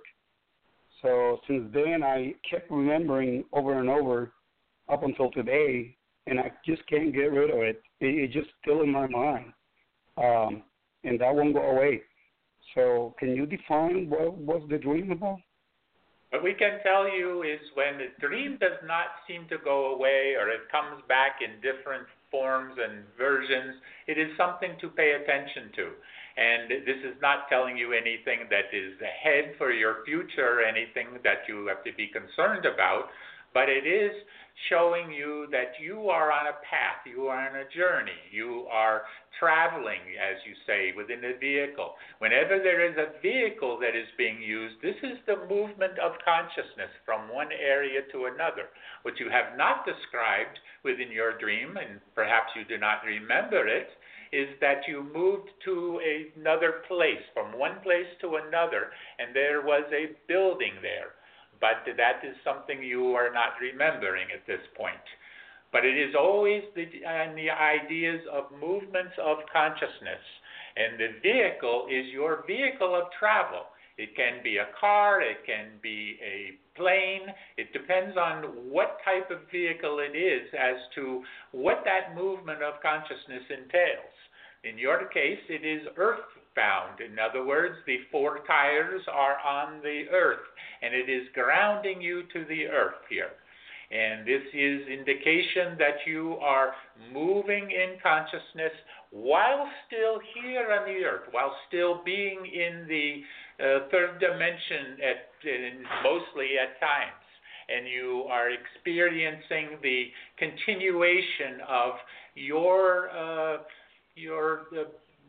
So since then, I kept remembering over and over up until today, and I just can't get rid of it. it it's just still in my mind, um, and that won't go away. So can you define what was the dream about? What we can tell you is when the dream does not seem to go away or it comes back in different forms and versions, it is something to pay attention to. And this is not telling you anything that is ahead for your future, anything that you have to be concerned about, but it is showing you that you are on a path, you are on a journey, you are traveling, as you say, within a vehicle. Whenever there is a vehicle that is being used, this is the movement of consciousness from one area to another. What you have not described within your dream, and perhaps you do not remember it, is that you moved to another place, from one place to another, and there was a building there. But that is something you are not remembering at this point. But it is always the, uh, the ideas of movements of consciousness. And the vehicle is your vehicle of travel. It can be a car, it can be a plane. It depends on what type of vehicle it is as to what that movement of consciousness entails. In your case, it is earth-bound. In other words, the four tires are on the earth, and it is grounding you to the earth here. And this is indication that you are moving in consciousness while still here on the earth, while still being in the uh, third dimension, at, in, mostly at times. And you are experiencing the continuation of your uh, your uh,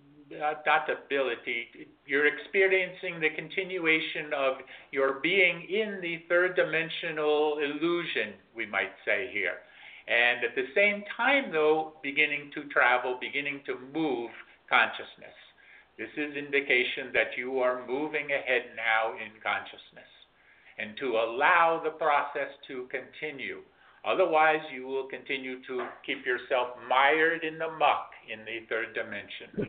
not ability, you're experiencing the continuation of your being in the third dimensional illusion, we might say here. And at the same time, though, beginning to travel, beginning to move consciousness. This is indication that you are moving ahead now in consciousness, and to allow the process to continue. Otherwise, you will continue to keep yourself mired in the muck in the third dimension.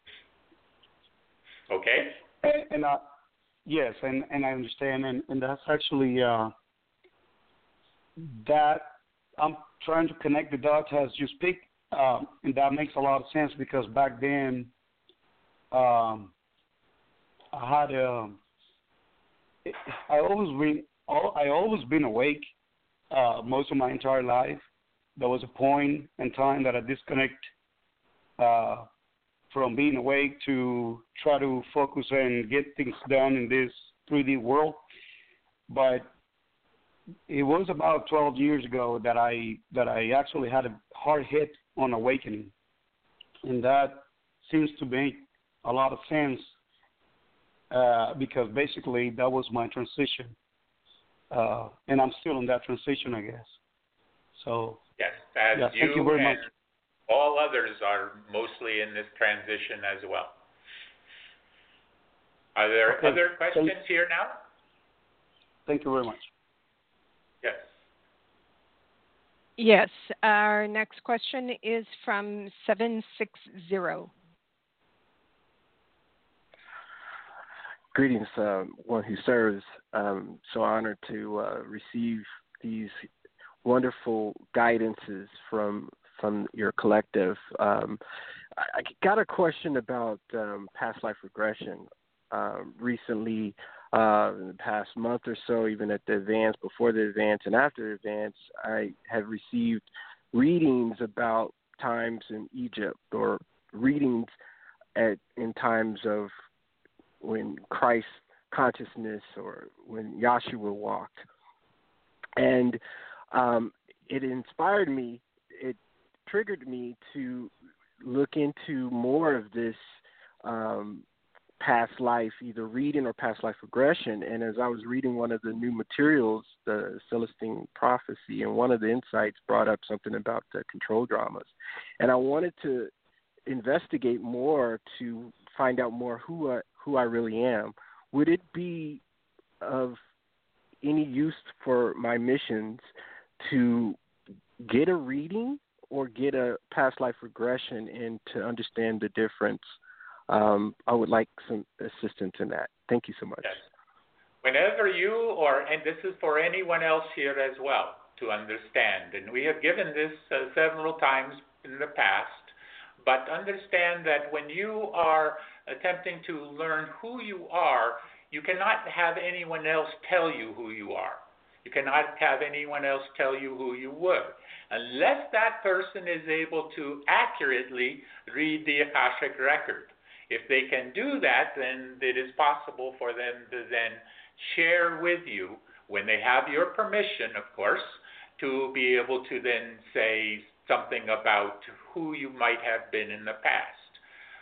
Okay? And, and uh, yes, and, and I understand, and, and that's actually uh, that I'm trying to connect the dots as you speak. um, and that makes a lot of sense because back then, um, I had um, I always been I always been awake uh, most of my entire life. There was a point in time that I disconnect uh, from being awake to try to focus and get things done in this three D world. But it was about twelve years ago that I that I actually had a hard hit on awakening, and that seems to make a lot of sense uh, because basically that was my transition, uh, and I'm still in that transition, I guess. So yes, as yeah, you, thank you very and much. all others are mostly in this transition as well. Are there Okay. other questions Thank, here now? thank you very much. Yes. Yes. Our next question is from seven six zero. Greetings, uh, one who serves. Um, so honored to uh, receive these wonderful guidances from from your collective. Um, I, I got a question about um, past life regression. Uh, recently, uh, in the past month or so, even at the advance, before the advance, and after the advance, I have received readings about times in Egypt or readings at in times of when Christ consciousness or when Yahshua walked. And um, it inspired me, it triggered me to look into more of this um, past life, either reading or past life regression. And as I was reading one of the new materials, the Celestine Prophecy, and one of the insights brought up something about the control dramas. And I wanted to investigate more to find out more who I, who I really am. Would it be of any use for my missions to get a reading or get a past life regression and to understand the difference? Um, I would like some assistance in that. Thank you so much. Yes. Whenever you, or and this is for anyone else here as well, to understand, and we have given this uh, several times in the past, but understand that when you are attempting to learn who you are, you cannot have anyone else tell you who you are. You cannot have anyone else tell you who you were, unless that person is able to accurately read the Akashic record. If they can do that, then it is possible for them to then share with you, when they have your permission, of course, to be able to then say something about who you might have been in the past.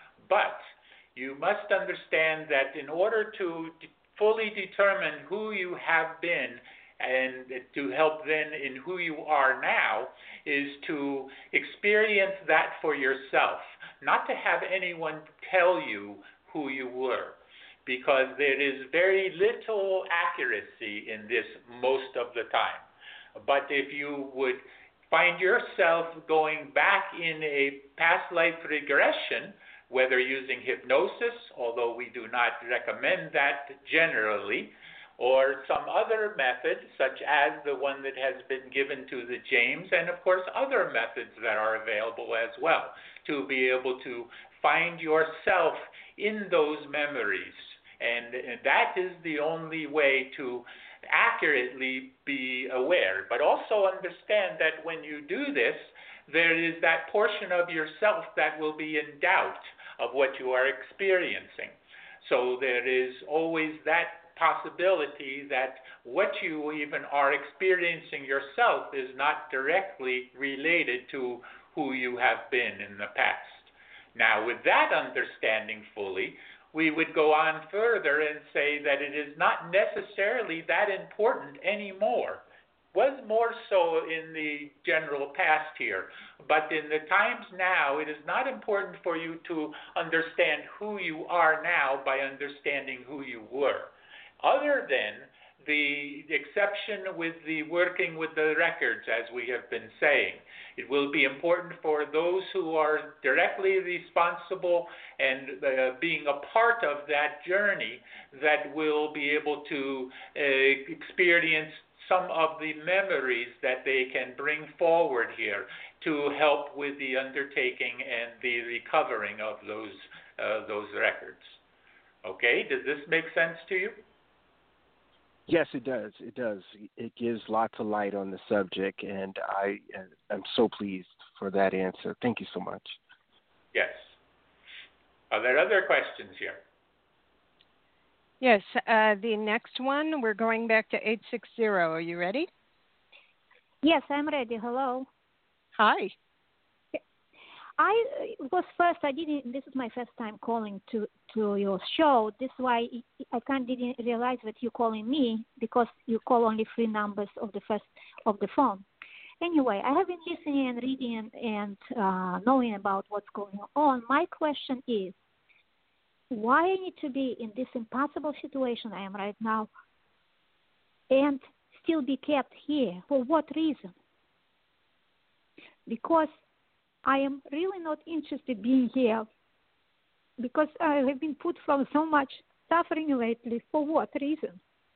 But you must understand that in order to d- fully determine who you have been and to help then in who you are now is to experience that for yourself, not to have anyone tell you who you were, because there is very little accuracy in this most of the time. But if you would find yourself going back in a past life regression, whether using hypnosis, although we do not recommend that generally, or some other method, such as the one that has been given to the James, and of course other methods that are available as well, to be able to find yourself in those memories. And, and that is the only way to accurately be aware. But also understand that when you do this, there is that portion of yourself that will be in doubt of what you are experiencing. So there is always that possibility that what you even are experiencing yourself is not directly related to who you have been in the past. Now, with that understanding fully, we would go on further and say that it is not necessarily that important anymore. Was more so in the general past here, but in the times now, it is not important for you to understand who you are now by understanding who you were, other than the exception with the working with the records, as we have been saying. It will be important for those who are directly responsible and uh, being a part of that journey that will be able to uh, experience some of the memories that they can bring forward here to help with the undertaking and the recovering of those uh, those records. Okay, does this make sense to you? Yes, it does. It does. It gives lots of light on the subject, and I am so pleased for that answer. Thank you so much. Yes. Are there other questions here? Yes, uh, the next one, we're going back to eight six zero. Are you ready? Yes, I'm ready. Hello. Hi. I was first. I didn't. This is my first time calling to to your show. This is why I can't didn't realize that you're calling me, because you call only three numbers of the first of the phone. Anyway, I have been listening and reading and uh, knowing about what's going on. My question is, why I need to be in this impossible situation I am right now, and still be kept here? For what reason? Because I am really not interested being here, because I have been put from so much suffering lately. For what reason?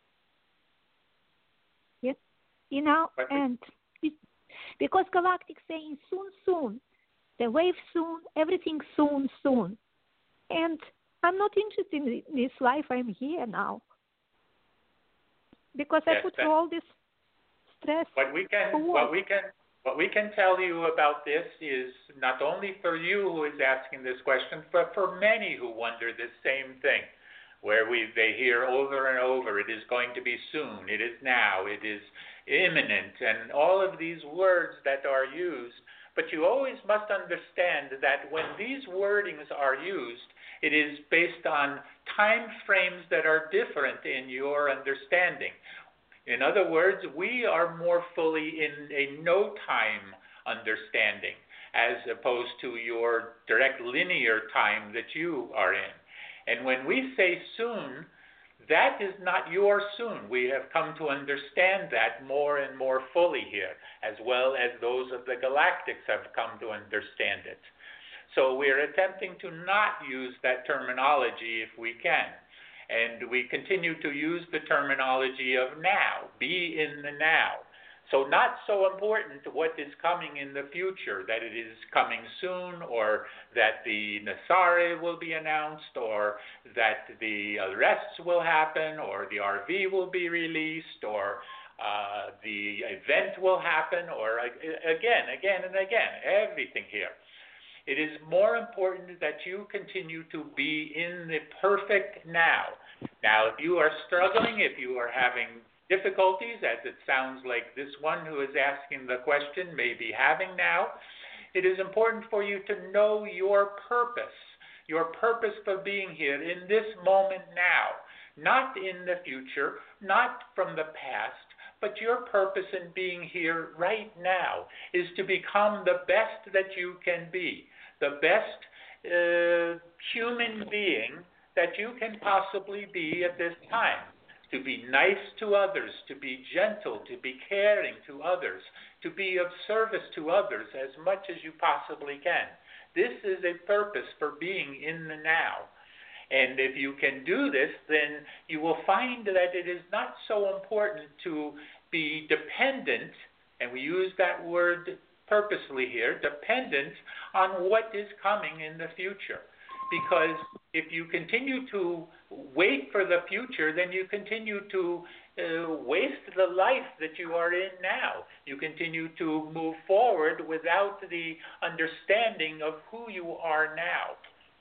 Yes, you know, and it, because Galactic saying soon, soon, the wave soon, everything soon, soon, and I'm not interested in this life. I'm here now because yes, I put that, through all this stress. What we can, for what? what we can. What we can tell you about this is not only for you who is asking this question, but for many who wonder the same thing, where we they hear over and over, it is going to be soon, it is now, it is imminent, and all of these words that are used. But you always must understand that when these wordings are used, it is based on time frames that are different in your understanding. In other words, we are more fully in a no-time understanding as opposed to your direct linear time that you are in. And when we say soon, that is not your soon. We have come to understand that more and more fully here, as well as those of the galactics have come to understand it. So we're attempting to not use that terminology if we can. And we continue to use the terminology of now, be in the now. So not so important what is coming in the future, that it is coming soon, or that the Nasare will be announced, or that the arrests will happen, or the R V will be released, or uh, the event will happen, or again, again, and again, everything here. It is more important that you continue to be in the perfect now. Now, if you are struggling, if you are having difficulties, as it sounds like this one who is asking the question may be having now, it is important for you to know your purpose, your purpose for being here in this moment now, not in the future, not from the past, but your purpose in being here right now is to become the best that you can be, the best uh, human being that you can possibly be at this time, to be nice to others, to be gentle, to be caring to others, to be of service to others as much as you possibly can. This is a purpose for being in the now. And if you can do this, then you will find that it is not so important to be dependent, and we use that word purposely here, dependent on what is coming in the future. Because if you continue to wait for the future, then you continue to uh, waste the life that you are in now. You continue to move forward without the understanding of who you are now.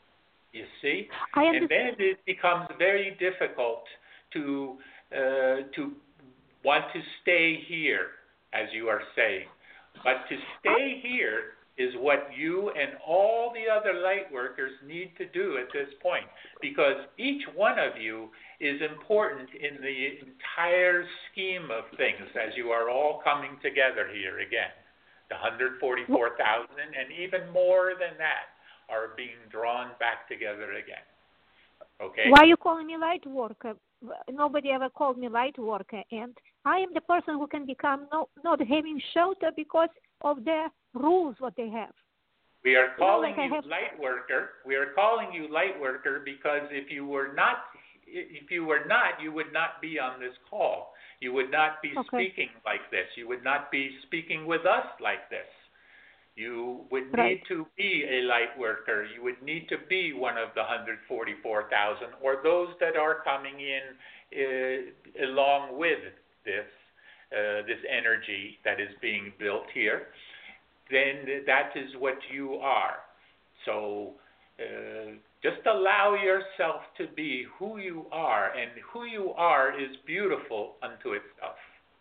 You see? And then it becomes very difficult to uh, to want to stay here, as you are saying. But to stay here is what you and all the other light workers need to do at this point, because each one of you is important in the entire scheme of things as you are all coming together here again. The one hundred forty-four thousand and even more than that are being drawn back together again. Okay? Why are you calling me light worker? Nobody ever called me light worker, and I am the person who can become no, not having shelter because of the rules what they have. We are calling you, know, like you have... light worker. We are calling you light worker because if you were not, if you were not, you would not be on this call. You would not be okay. speaking like this. You would not be speaking with us like this. You would Right. need to be a light worker. You would need to be one of the one hundred forty-four thousand, or those that are coming in uh, along with this, uh, this energy that is being built here. Then that is what you are. So uh, just allow yourself to be who you are, and who you are is beautiful unto itself.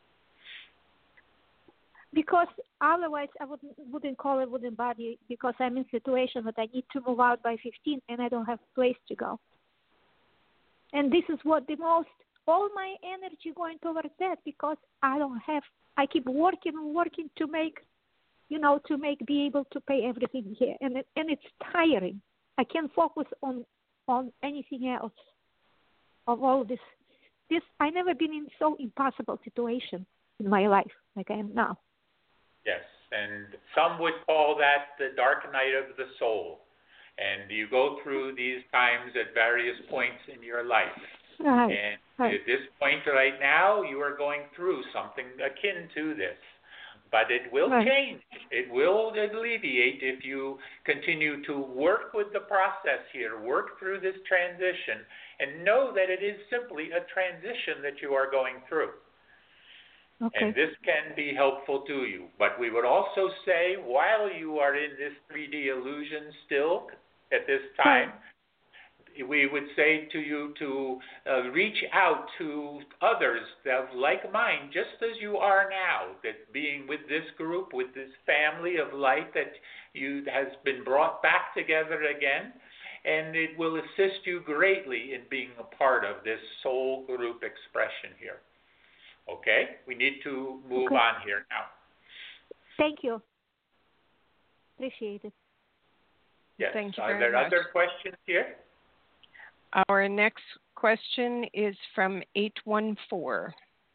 Because otherwise I wouldn't wouldn't call it wooden body, because I'm in a situation that I need to move out by fifteen and I don't have place to go. And this is what the most, all my energy going towards that, because I don't have, I keep working and working to make, you know, to make, be able to pay everything here. And it, and it's tiring. I can't focus on, on anything else of all this. This, I never been in so impossible situation in my life like I am now. Yes, and some would call that the dark night of the soul. And you go through these times at various points in your life. Right. And right. at this point right now, you are going through something akin to this. But it will right. change. It will alleviate if you continue to work with the process here, work through this transition, and know that it is simply a transition that you are going through. Okay. And this can be helpful to you. But we would also say, while you are in this three D illusion still at this time, right. we would say to you to uh, reach out to others of like mind, just as you are now, that being with this group, with this family of light that you has been brought back together again, and it will assist you greatly in being a part of this soul group expression here. Okay? We need to move okay. on here now. Thank you. Appreciate it. Yes. Thank you Are very there much. other questions here? Our next question is from eight one four.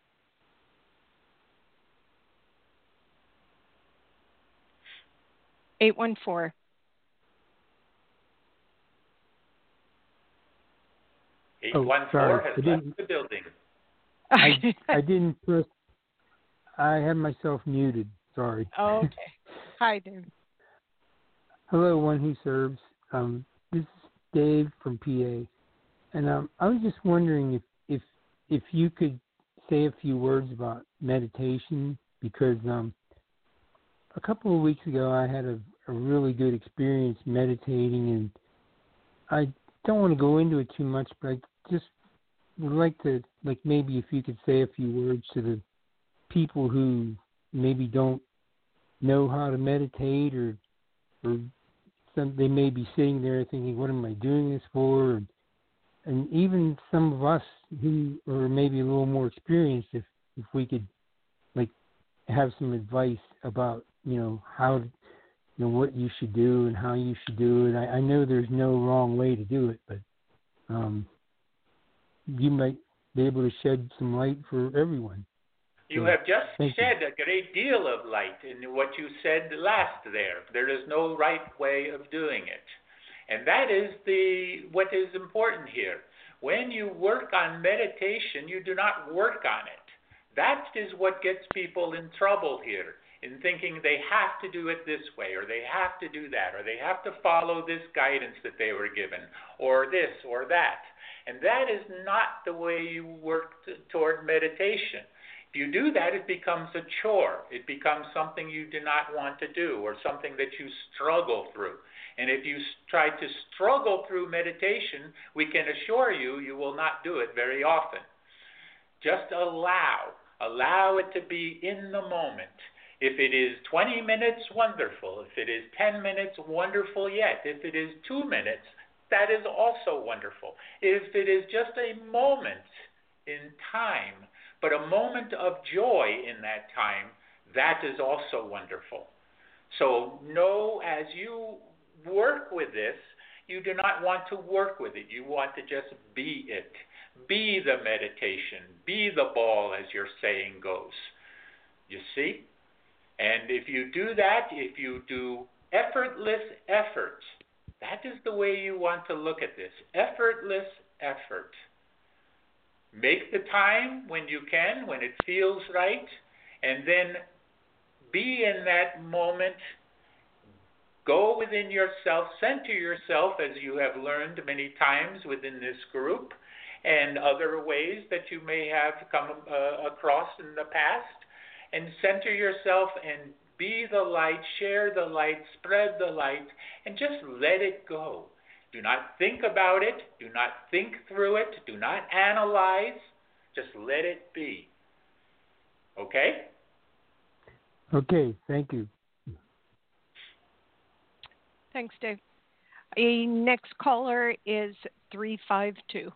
eight one four. eight one four has left the building. I, I didn't press. I had myself muted. Sorry. Oh, okay. Hi, Dave. Hello, One Who Serves. Um, this is Dave from P A, and um, I was just wondering if, if if you could say a few words about meditation, because um, a couple of weeks ago I had a, a really good experience meditating, and I don't want to go into it too much, but I just would like to, like, maybe if you could say a few words to the people who maybe don't know how to meditate, or or some, they may be sitting there thinking, what am I doing this for? And, and even some of us who are maybe a little more experienced, if, if we could, like, have some advice about, you know, how, you know, what you should do and how you should do it. I, I know there's no wrong way to do it, but um, you might be able to shed some light for everyone. You so, have just thank shed you. a great deal of light in what you said last there. There is no right way of doing it. And that is the what is important here. When you work on meditation, you do not work on it. That is what gets people in trouble here, in thinking they have to do it this way, or they have to do that, or they have to follow this guidance that they were given, or this or that. And that is not the way you work t- toward meditation. If you do that, it becomes a chore. It becomes something you do not want to do, or something that you struggle through. And if you try to struggle through meditation, we can assure you, you will not do it very often. Just allow. Allow it to be in the moment. If it is twenty minutes, wonderful. If it is ten minutes, wonderful yet. If it is two minutes, that is also wonderful. If it is just a moment in time, but a moment of joy in that time, that is also wonderful. So know, as you work with this, you do not want to work with it. You want to just be it. Be the meditation. Be the ball, as your saying goes. You see? And if you do that, if you do effortless effort, that is the way you want to look at this. Effortless effort. Make the time when you can, when it feels right, and then be in that moment go within yourself, center yourself, as you have learned many times within this group, and other ways that you may have come uh, across in the past, and center yourself and be the light, share the light, spread the light, and just let it go. Do not think about it. Do not think through it. Do not analyze. Just let it be. Okay? Okay, thank you. Thanks, Dave. A next caller is three five two.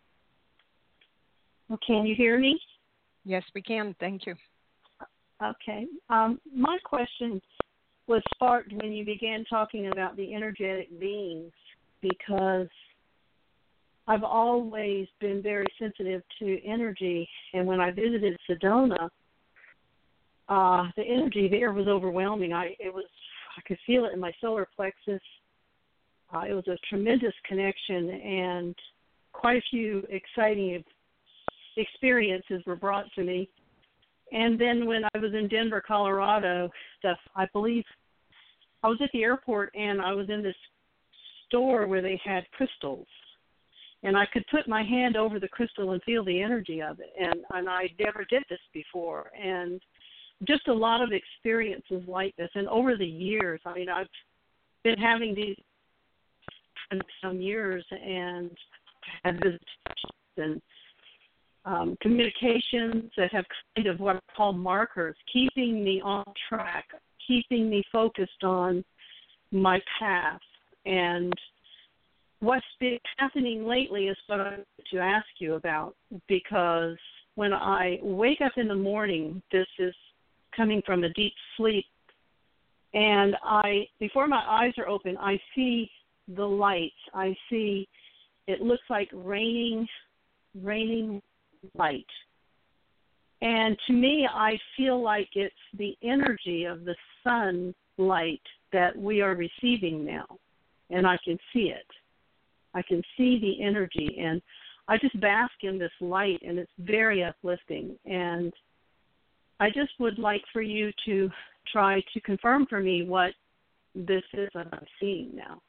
Well, can you hear me? Yes, we can. Thank you. Okay. Um, my question was sparked when you began talking about the energetic beings, because I've always been very sensitive to energy, and when I visited Sedona, uh, the energy there was overwhelming. I it was I could feel it in my solar plexus. Uh, it was a tremendous connection, and quite a few exciting experiences were brought to me. And then when I was in Denver, Colorado, the, I believe I was at the airport, and I was in this store where they had crystals, and I could put my hand over the crystal and feel the energy of it, and, and I never did this before, and just a lot of experiences like this. And over the years, I mean, I've been having these for some years, and had visitations and um, communications that have kind of what I call markers, keeping me on track, keeping me focused on my path. And what's been happening lately is what I want to ask you about, because when I wake up in the morning, this is coming from a deep sleep, and I, before my eyes are open, I see the light. I see, it looks like raining, raining light. And to me, I feel like it's the energy of the sunlight that we are receiving now. And I can see it. I can see the energy, and I just bask in this light, and it's very uplifting. And I just would like for you to try to confirm for me what this is that I'm seeing now.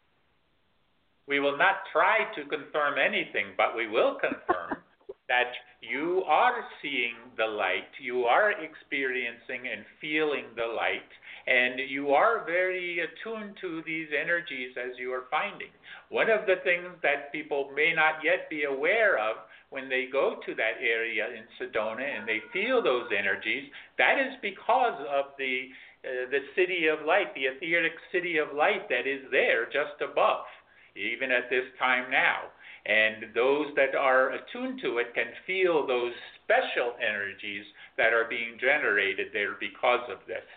We will not try to confirm anything, but we will confirm that you are seeing the light, you are experiencing and feeling the light, and you are very attuned to these energies as you are finding. One of the things that people may not yet be aware of when they go to that area in Sedona and they feel those energies, that is because of the uh, the city of light, the etheric city of light that is there just above, even at this time now. And those that are attuned to it can feel those special energies that are being generated there because of this.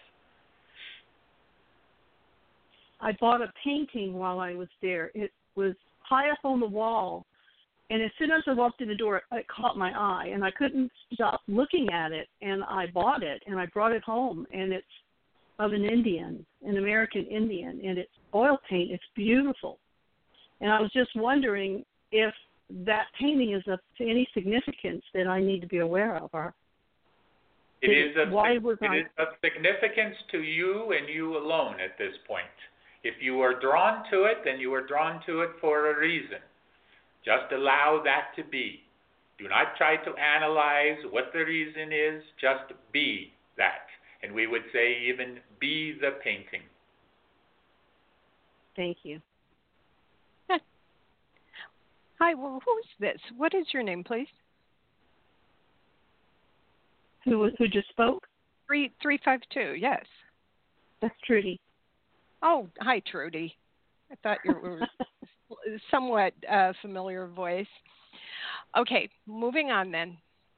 I bought a painting while I was there. It was high up on the wall, and as soon as I walked in the door, it caught my eye, and I couldn't stop looking at it, and I bought it, and I brought it home, and it's of an Indian, an American Indian, and it's oil paint. It's beautiful. And I was just wondering if that painting is of any significance that I need to be aware of. Or it is of, why was it I... is of significance to you and you alone at this point. If you are drawn to it, then you are drawn to it for a reason. Just allow that to be. Do not try to analyze what the reason is. Just be that. And we would say even be the painting. Thank you. Hi, well, who's this? What is your name, please? Who who just spoke? Three three five two. Yes. That's Trudy. Oh, hi, Trudy. I thought you were somewhat uh, familiar voice. Okay, moving on then.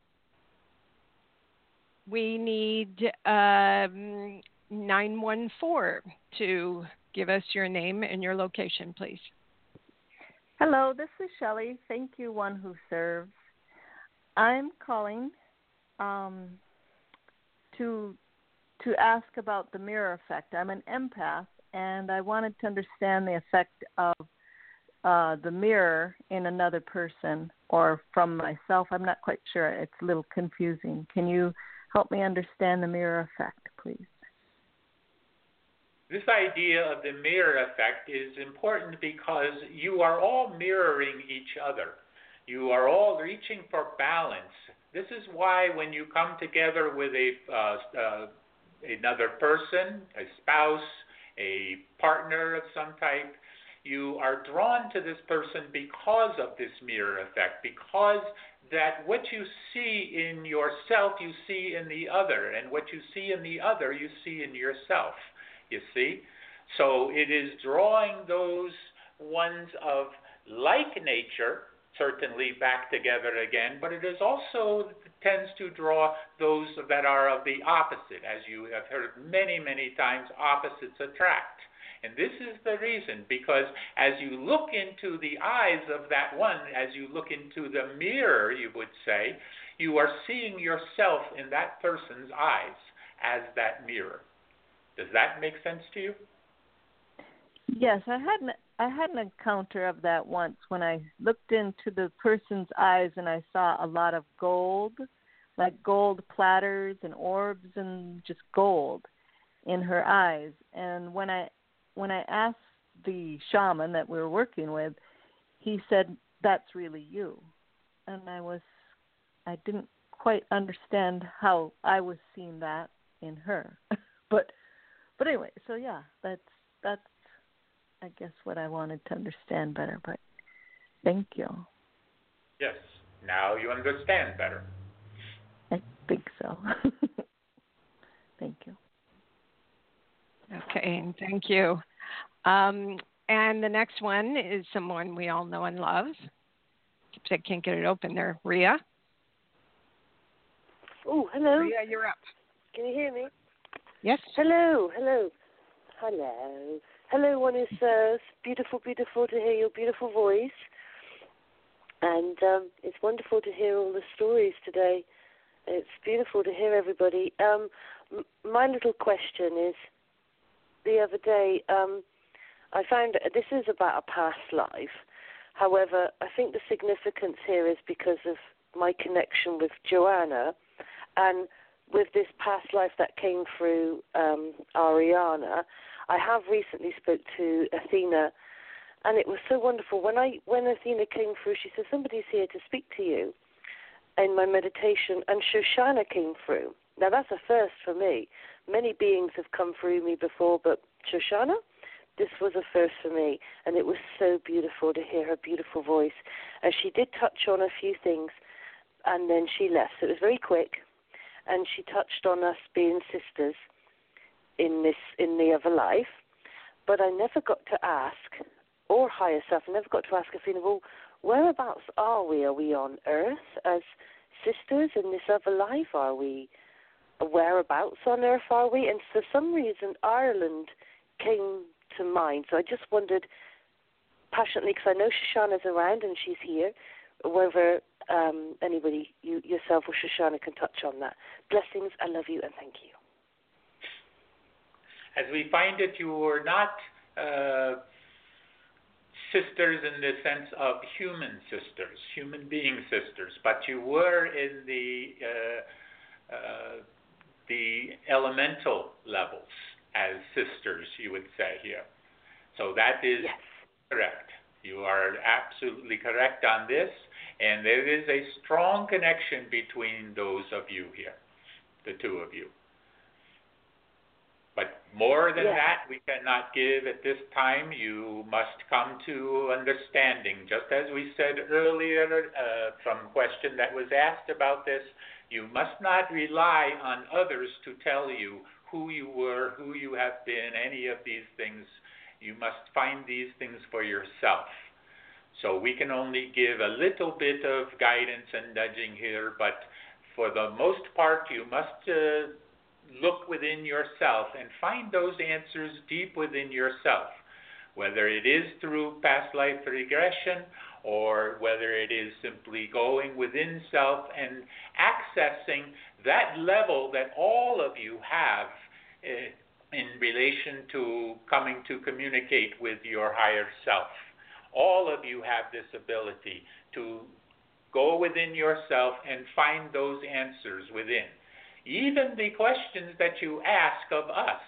We need um, nine one four to give us your name and your location, please. Hello, this is Shelley. Thank you, One Who Serves. I'm calling um, to to ask about the mirror effect. I'm an empath, and I wanted to understand the effect of uh, the mirror in another person or from myself. I'm not quite sure. It's a little confusing. Can you help me understand the mirror effect, please? this idea of the mirror effect is important because you are all mirroring each other. You are all reaching for balance. This is why when you come together with a uh, uh, another person, a spouse, a partner of some type, you are drawn to this person because of this mirror effect, because that what you see in yourself, you see in the other, and what you see in the other, you see in yourself, you see? So it is drawing those ones of like nature, certainly back together again, but it is also tends to draw those that are of the opposite. As you have heard many, many times, opposites attract. And this is the reason, because as you look into the eyes of that one, as you look into the mirror, you would say, you are seeing yourself in that person's eyes as that mirror. Does that make sense to you? Yes, I had an, I had an encounter of that once when I looked into the person's eyes and I saw a lot of gold, like gold platters and orbs and just gold in her eyes. And when I when I asked the shaman that we were working with, he said, "That's really you." And I was I didn't quite understand how I was seeing that in her. but but anyway, so yeah, that's that's I guess what I wanted to understand better, but thank you. Yes, now you understand better. I think so. Thank you. Okay, and thank you. Um, and the next one is someone we all know and love. Except I can't get it open there. Rhea? Oh, hello. Rhea, you're up. Can you hear me? Yes. Hello, hello. Hello. Hello, one who serves. Beautiful, beautiful to hear your beautiful voice. And um, it's wonderful to hear all the stories today. It's beautiful to hear everybody. Um, m- my little question is, the other day, um, I found this is about a past life. However, I think the significance here is because of my connection with Joanna, and with this past life that came through um, Ariana. I have recently spoke to Athena, and it was so wonderful. When I when Athena came through, she said, "Somebody's here to speak to you," in my meditation, and Shoshana came through. Now, that's a first for me. Many beings have come through me before, but Shoshana, this was a first for me, and it was so beautiful to hear her beautiful voice. And she did touch on a few things, and then she left. So it was very quick, and she touched on us being sisters in this in the other life. But I never got to ask, or higher self, I never got to ask Athena, well, whereabouts are we? Are we on Earth as sisters in this other life? Are we whereabouts on Earth are we? And for some reason, Ireland came to mind. So I just wondered passionately, because I know Shoshana's around and she's here, whether um, anybody, you yourself or Shoshana, can touch on that. Blessings, I love you, and thank you. As we find it, you were not uh, sisters in the sense of human sisters, human being sisters, but you were in the uh, uh, the elemental levels as sisters, you would say here. So that is yes. correct. You are absolutely correct on this, and there is a strong connection between those of you here, the two of you. But more than yes. that, we cannot give at this time. You must come to understanding. Just as we said earlier uh, from a question that was asked about this, you must not rely on others to tell you who you were, who you have been, any of these things. You must find these things for yourself. So we can only give a little bit of guidance and nudging here, but for the most part, you must uh, look within yourself and find those answers deep within yourself, whether it is through past life regression or whether it is simply going within self and accessing that level that all of you have uh, in relation to coming to communicate with your higher self. All of you have this ability to go within yourself and find those answers within. Even the questions that you ask of us,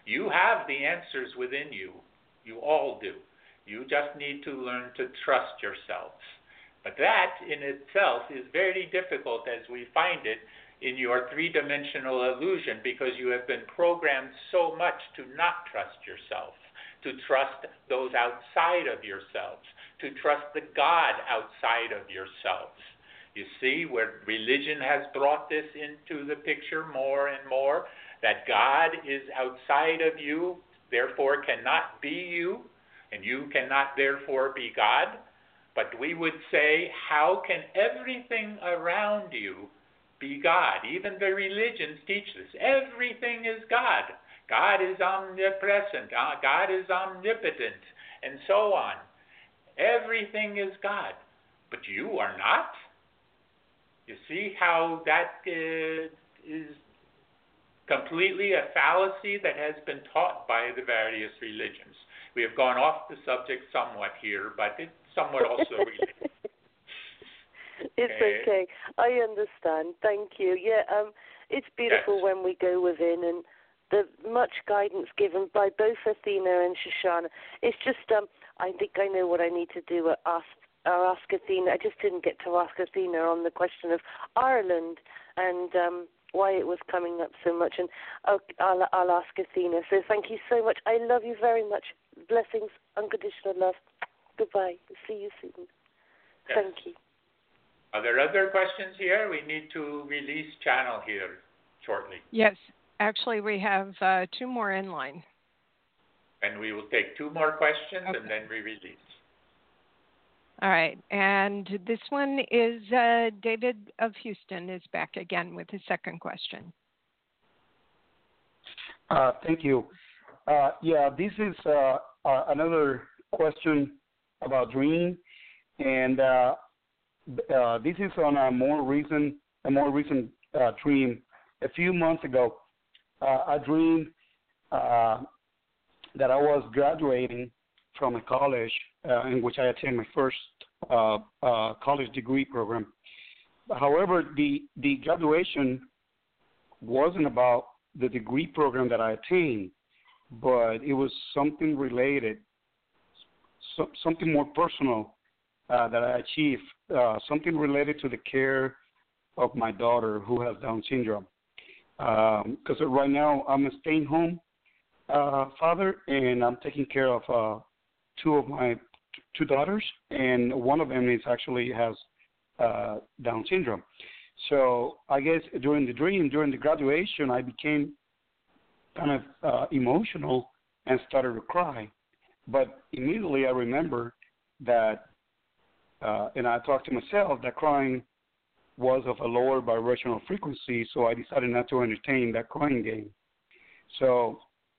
You have the answers within you. You all do. You just need to learn to trust yourselves. But that in itself is very difficult as we find it in your three-dimensional illusion, because you have been programmed so much to not trust yourself, to trust those outside of yourselves, to trust the God outside of yourselves. You see where religion has brought this into the picture more and more, that God is outside of you, therefore cannot be you, and you cannot therefore be God. But we would say, how can everything around you be God? Even the religions teach this. Everything is God. God is omnipresent. God is omnipotent, and so on. Everything is God. But you are not. You see how that uh, is completely a fallacy that has been taught by the various religions. We have gone off the subject somewhat here, but it's somewhat also related. It's okay. okay. I understand. Thank you. Yeah, um, it's beautiful yes. when we go within, and the much guidance given by both Athena and Shoshana. It's just, um, I think I know what I need to do at ask, or ask Athena. I just didn't get to ask Athena on the question of Ireland and um, why it was coming up so much, and I'll, I'll, I'll ask Athena. So thank you so much. I love you very much. Blessings, unconditional love. Goodbye. See you soon. Yes. Thank you. Are there other questions here? We need to release channel here shortly. Yes. Actually, we have uh, two more in line. And we will take two more questions okay. and then we release. All right. And this one is uh, David of Houston is back again with his second question. Uh, thank you. Uh, yeah, this is uh, uh, another question about dream, and uh, uh, this is on a more recent, a more recent uh, dream. A few months ago, uh, I dreamed uh, that I was graduating from a college uh, in which I attended my first uh, uh, college degree program. However, the the graduation wasn't about the degree program that I attained, but it was something related, so, something more personal uh, that I achieved, uh, something related to the care of my daughter who has Down syndrome. Because um, right now I'm a staying home uh, father, and I'm taking care of uh, two of my t- two daughters, and one of them is actually has uh, Down syndrome. So I guess during the dream, during the graduation, I became kind of uh, emotional and started to cry. But immediately I remember that, uh, and I talked to myself, that crying was of a lower vibrational frequency, so I decided not to entertain that crying game. So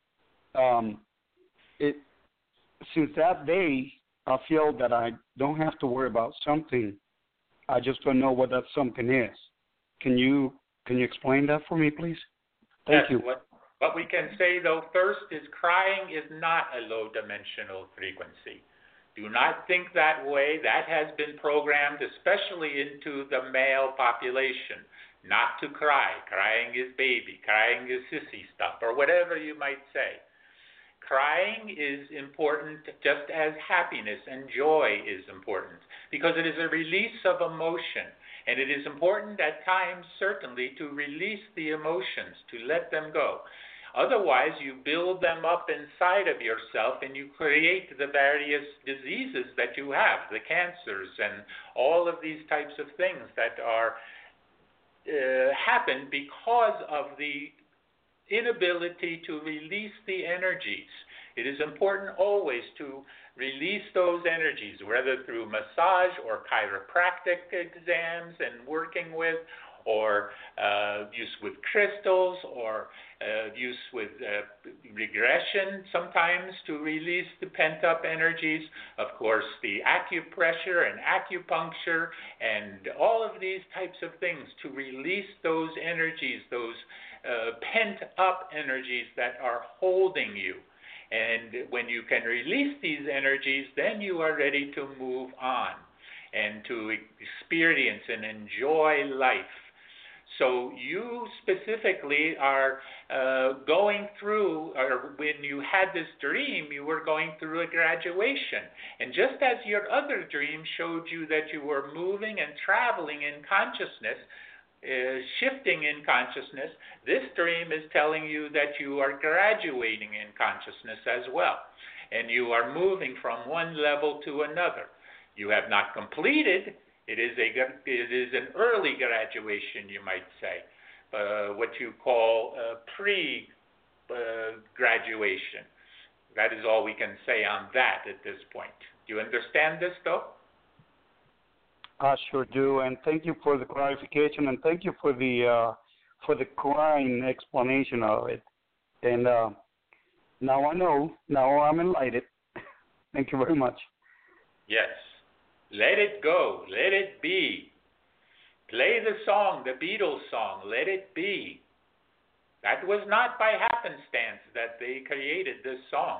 um, it since that day, I feel that I don't have to worry about something. I just don't know what that something is. Can you can you explain that for me, please? Thank yes, you. What, what we can say, though, first is crying is not a low-dimensional frequency. Do not think that way. That has been programmed, especially into the male population, not to cry. Crying is baby. Crying is sissy stuff, or whatever you might say. Crying is important just as happiness and joy is important, because it is a release of emotion. And it is important at times, certainly, to release the emotions, to let them go. Otherwise, you build them up inside of yourself and you create the various diseases that you have, the cancers and all of these types of things that are uh, happen because of the inability to release the energies. It is important always to release those energies, whether through massage or chiropractic exams and working with, or uh, use with crystals, or uh, use with uh, regression sometimes to release the pent-up energies. Of course, the acupressure and acupuncture and all of these types of things to release those energies, those uh, pent-up energies that are holding you. And when you can release these energies, then you are ready to move on and to experience and enjoy life. So you specifically are uh, going through, or when you had this dream, you were going through a graduation. And just as your other dream showed you that you were moving and traveling in consciousness, uh, shifting in consciousness, this dream is telling you that you are graduating in consciousness as well. And you are moving from one level to another. You have not completed. It is a it is an early graduation, you might say, uh, what you call uh, pre uh, graduation. That is all we can say on that at this point. Do you understand this, though? I sure do, and thank you for the clarification, and thank you for the uh, for the crying explanation of it. And uh, now I know. Now I'm enlightened. Thank you very much. Yes. Let it go. Let it be. Play the song, the Beatles song, Let It Be. That was not by happenstance that they created this song.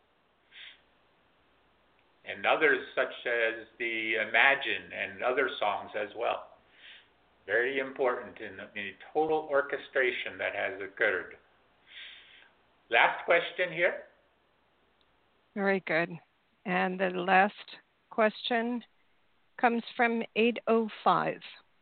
And others such as the Imagine and other songs as well. Very important in the, in the total orchestration that has occurred. Last question here. Very good. And the last question comes from eight oh five.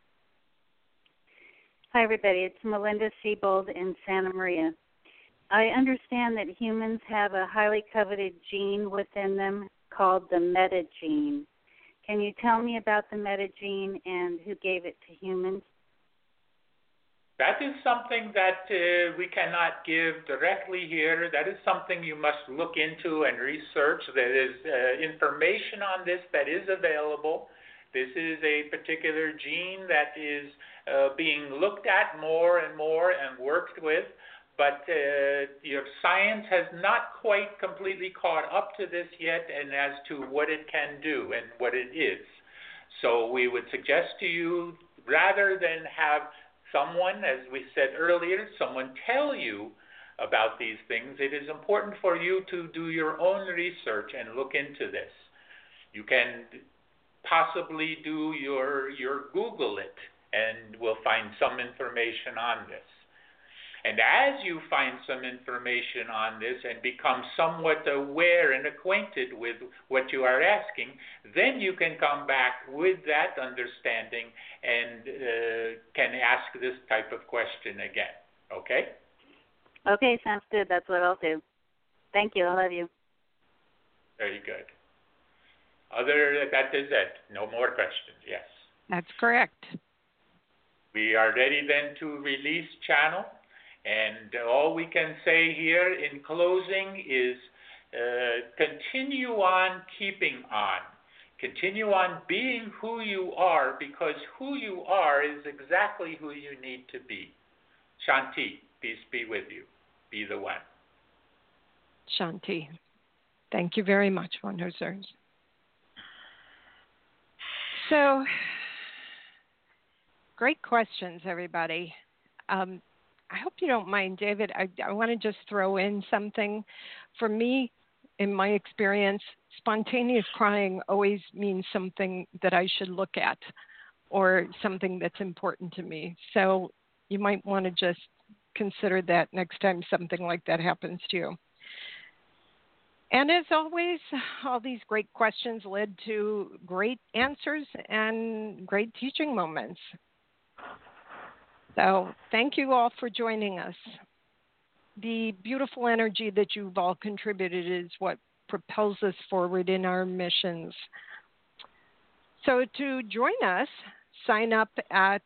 Hi, everybody. It's Melinda Siebold in Santa Maria. I understand that humans have a highly coveted gene within them called the meta gene. Can you tell me about the meta gene and who gave it to humans? That is something that uh, we cannot give directly here. That is something you must look into and research. There is uh, information on this that is available. This is a particular gene that is uh, being looked at more and more and worked with, but uh, your science has not quite completely caught up to this yet and as to what it can do and what it is. So we would suggest to you, rather than have someone, as we said earlier, someone tell you about these things, it is important for you to do your own research and look into this. You can possibly do your, your Google it, and we'll find some information on this. And as you find some information on this and become somewhat aware and acquainted with what you are asking, then you can come back with that understanding and uh, can ask this type of question again. Okay? Okay, sounds good. That's what I'll do. Thank you. I love you. Very good. Other, that is it. No more questions. Yes. That's correct. We are ready then to release channel. And all we can say here in closing is uh, continue on keeping on. Continue on being who you are, because who you are is exactly who you need to be. Shanti, peace be with you. Be the one. Shanti. Thank you very much, One Who Serves. So, great questions, everybody. Um, I hope you don't mind, David. I, I want to just throw in something. For me, in my experience, spontaneous crying always means something that I should look at or something that's important to me. So you might want to just consider that next time something like that happens to you. And as always, all these great questions led to great answers and great teaching moments. So thank you all for joining us. The beautiful energy that you've all contributed is what propels us forward in our missions. So to join us, sign up at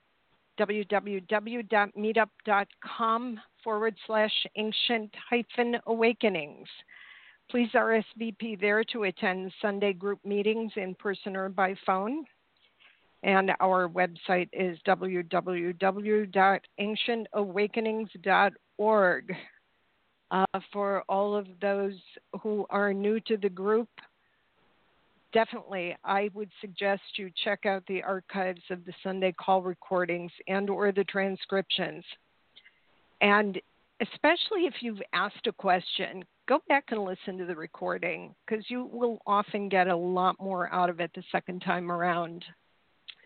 www.meetup.com forward slash ancient hyphen awakenings. Please R S V P there to attend Sunday group meetings in person or by phone. And our website is w w w dot ancient awakenings dot org. Uh, for all of those who are new to the group, definitely I would suggest you check out the archives of the Sunday call recordings and or the transcriptions. And especially if you've asked a question, go back and listen to the recording, because you will often get a lot more out of it the second time around.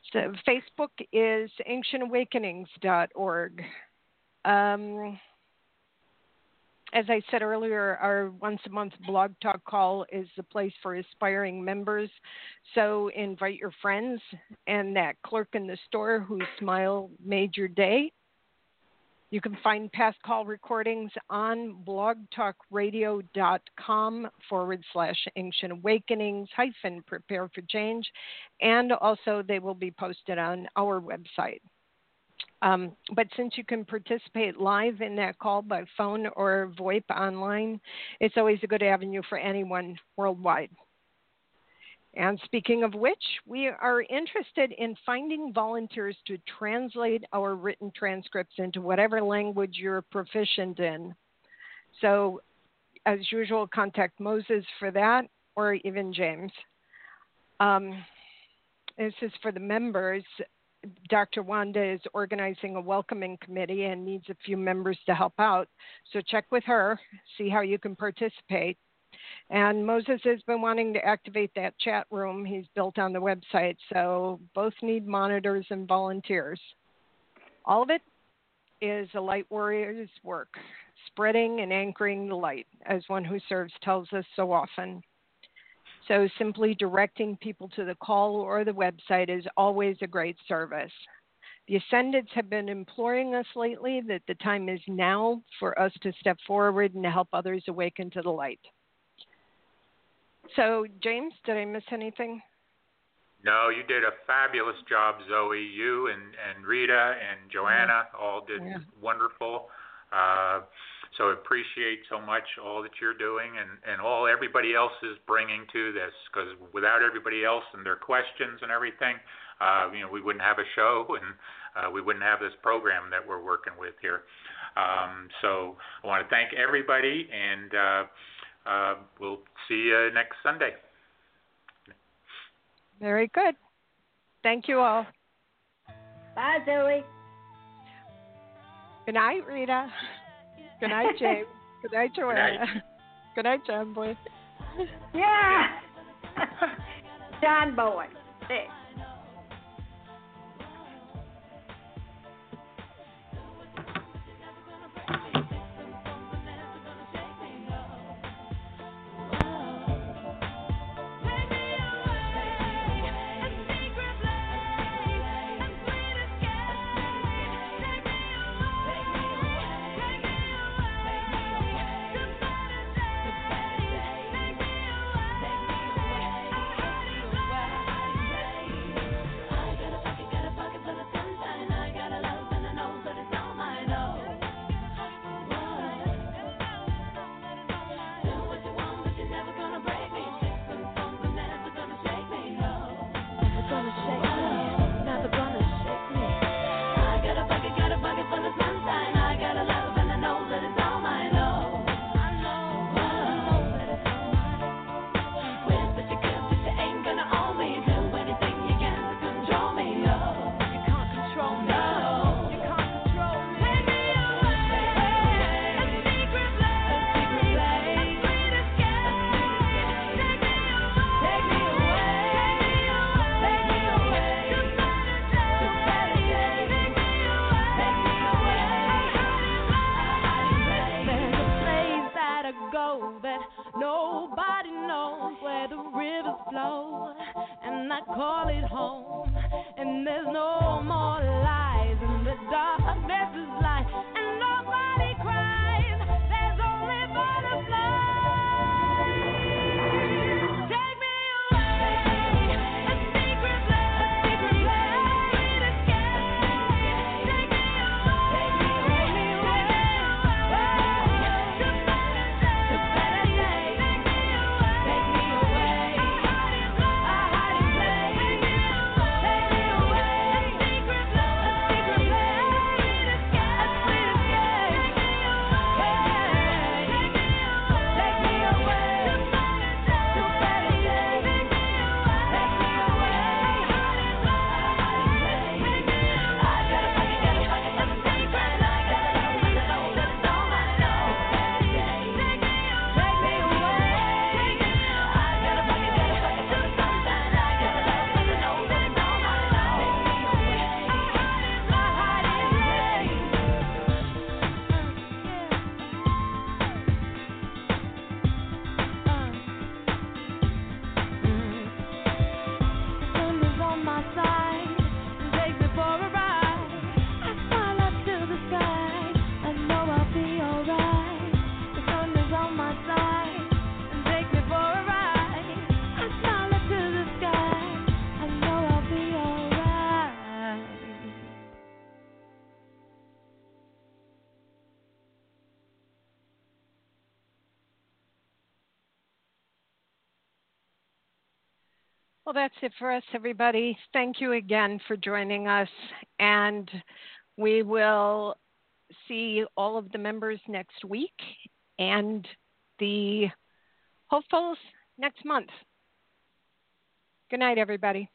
So Facebook is ancient awakenings dot org. Um, as I said earlier, our once-a-month blog talk call is the place for aspiring members. So invite your friends and that clerk in the store whose smile made your day. You can find past call recordings on blogtalkradio.com forward slash ancient awakenings hyphen prepare for change. And also they will be posted on our website. Um, but since you can participate live in that call by phone or VoIP online, it's always a good avenue for anyone worldwide. And speaking of which, we are interested in finding volunteers to translate our written transcripts into whatever language you're proficient in. So, as usual, contact Moses for that, or even James. Um, this is for the members. Doctor Wanda is organizing a welcoming committee and needs a few members to help out. So check with her, see how you can participate. And Moses has been wanting to activate that chat room he's built on the website, so both need monitors and volunteers. All of it is a light warrior's work, spreading and anchoring the light, as One Who Serves tells us so often. So simply directing people to the call or the website is always a great service. The Ascendants have been imploring us lately that the time is now for us to step forward and to help others awaken to the light. So, James, did I miss anything? No, you did a fabulous job, Zoe. You and, and Rita and Joanna yeah. all did yeah. wonderful. Uh, so appreciate so much all that you're doing and, and all everybody else is bringing to this, because without everybody else and their questions and everything, uh, you know, we wouldn't have a show and uh, we wouldn't have this program that we're working with here. Um, so I want to thank everybody, and uh, Uh, we'll see you next Sunday. Very good. Thank you all. Bye, Zoe. Good night, Rita. Good night, James. Good night, Joanna. Good night, John Boy. Yeah. John Boy. Hey. Well, that's it for us, everybody. Thank you again for joining us. And we will see all of the members next week and the hopefuls next month. Good night, everybody.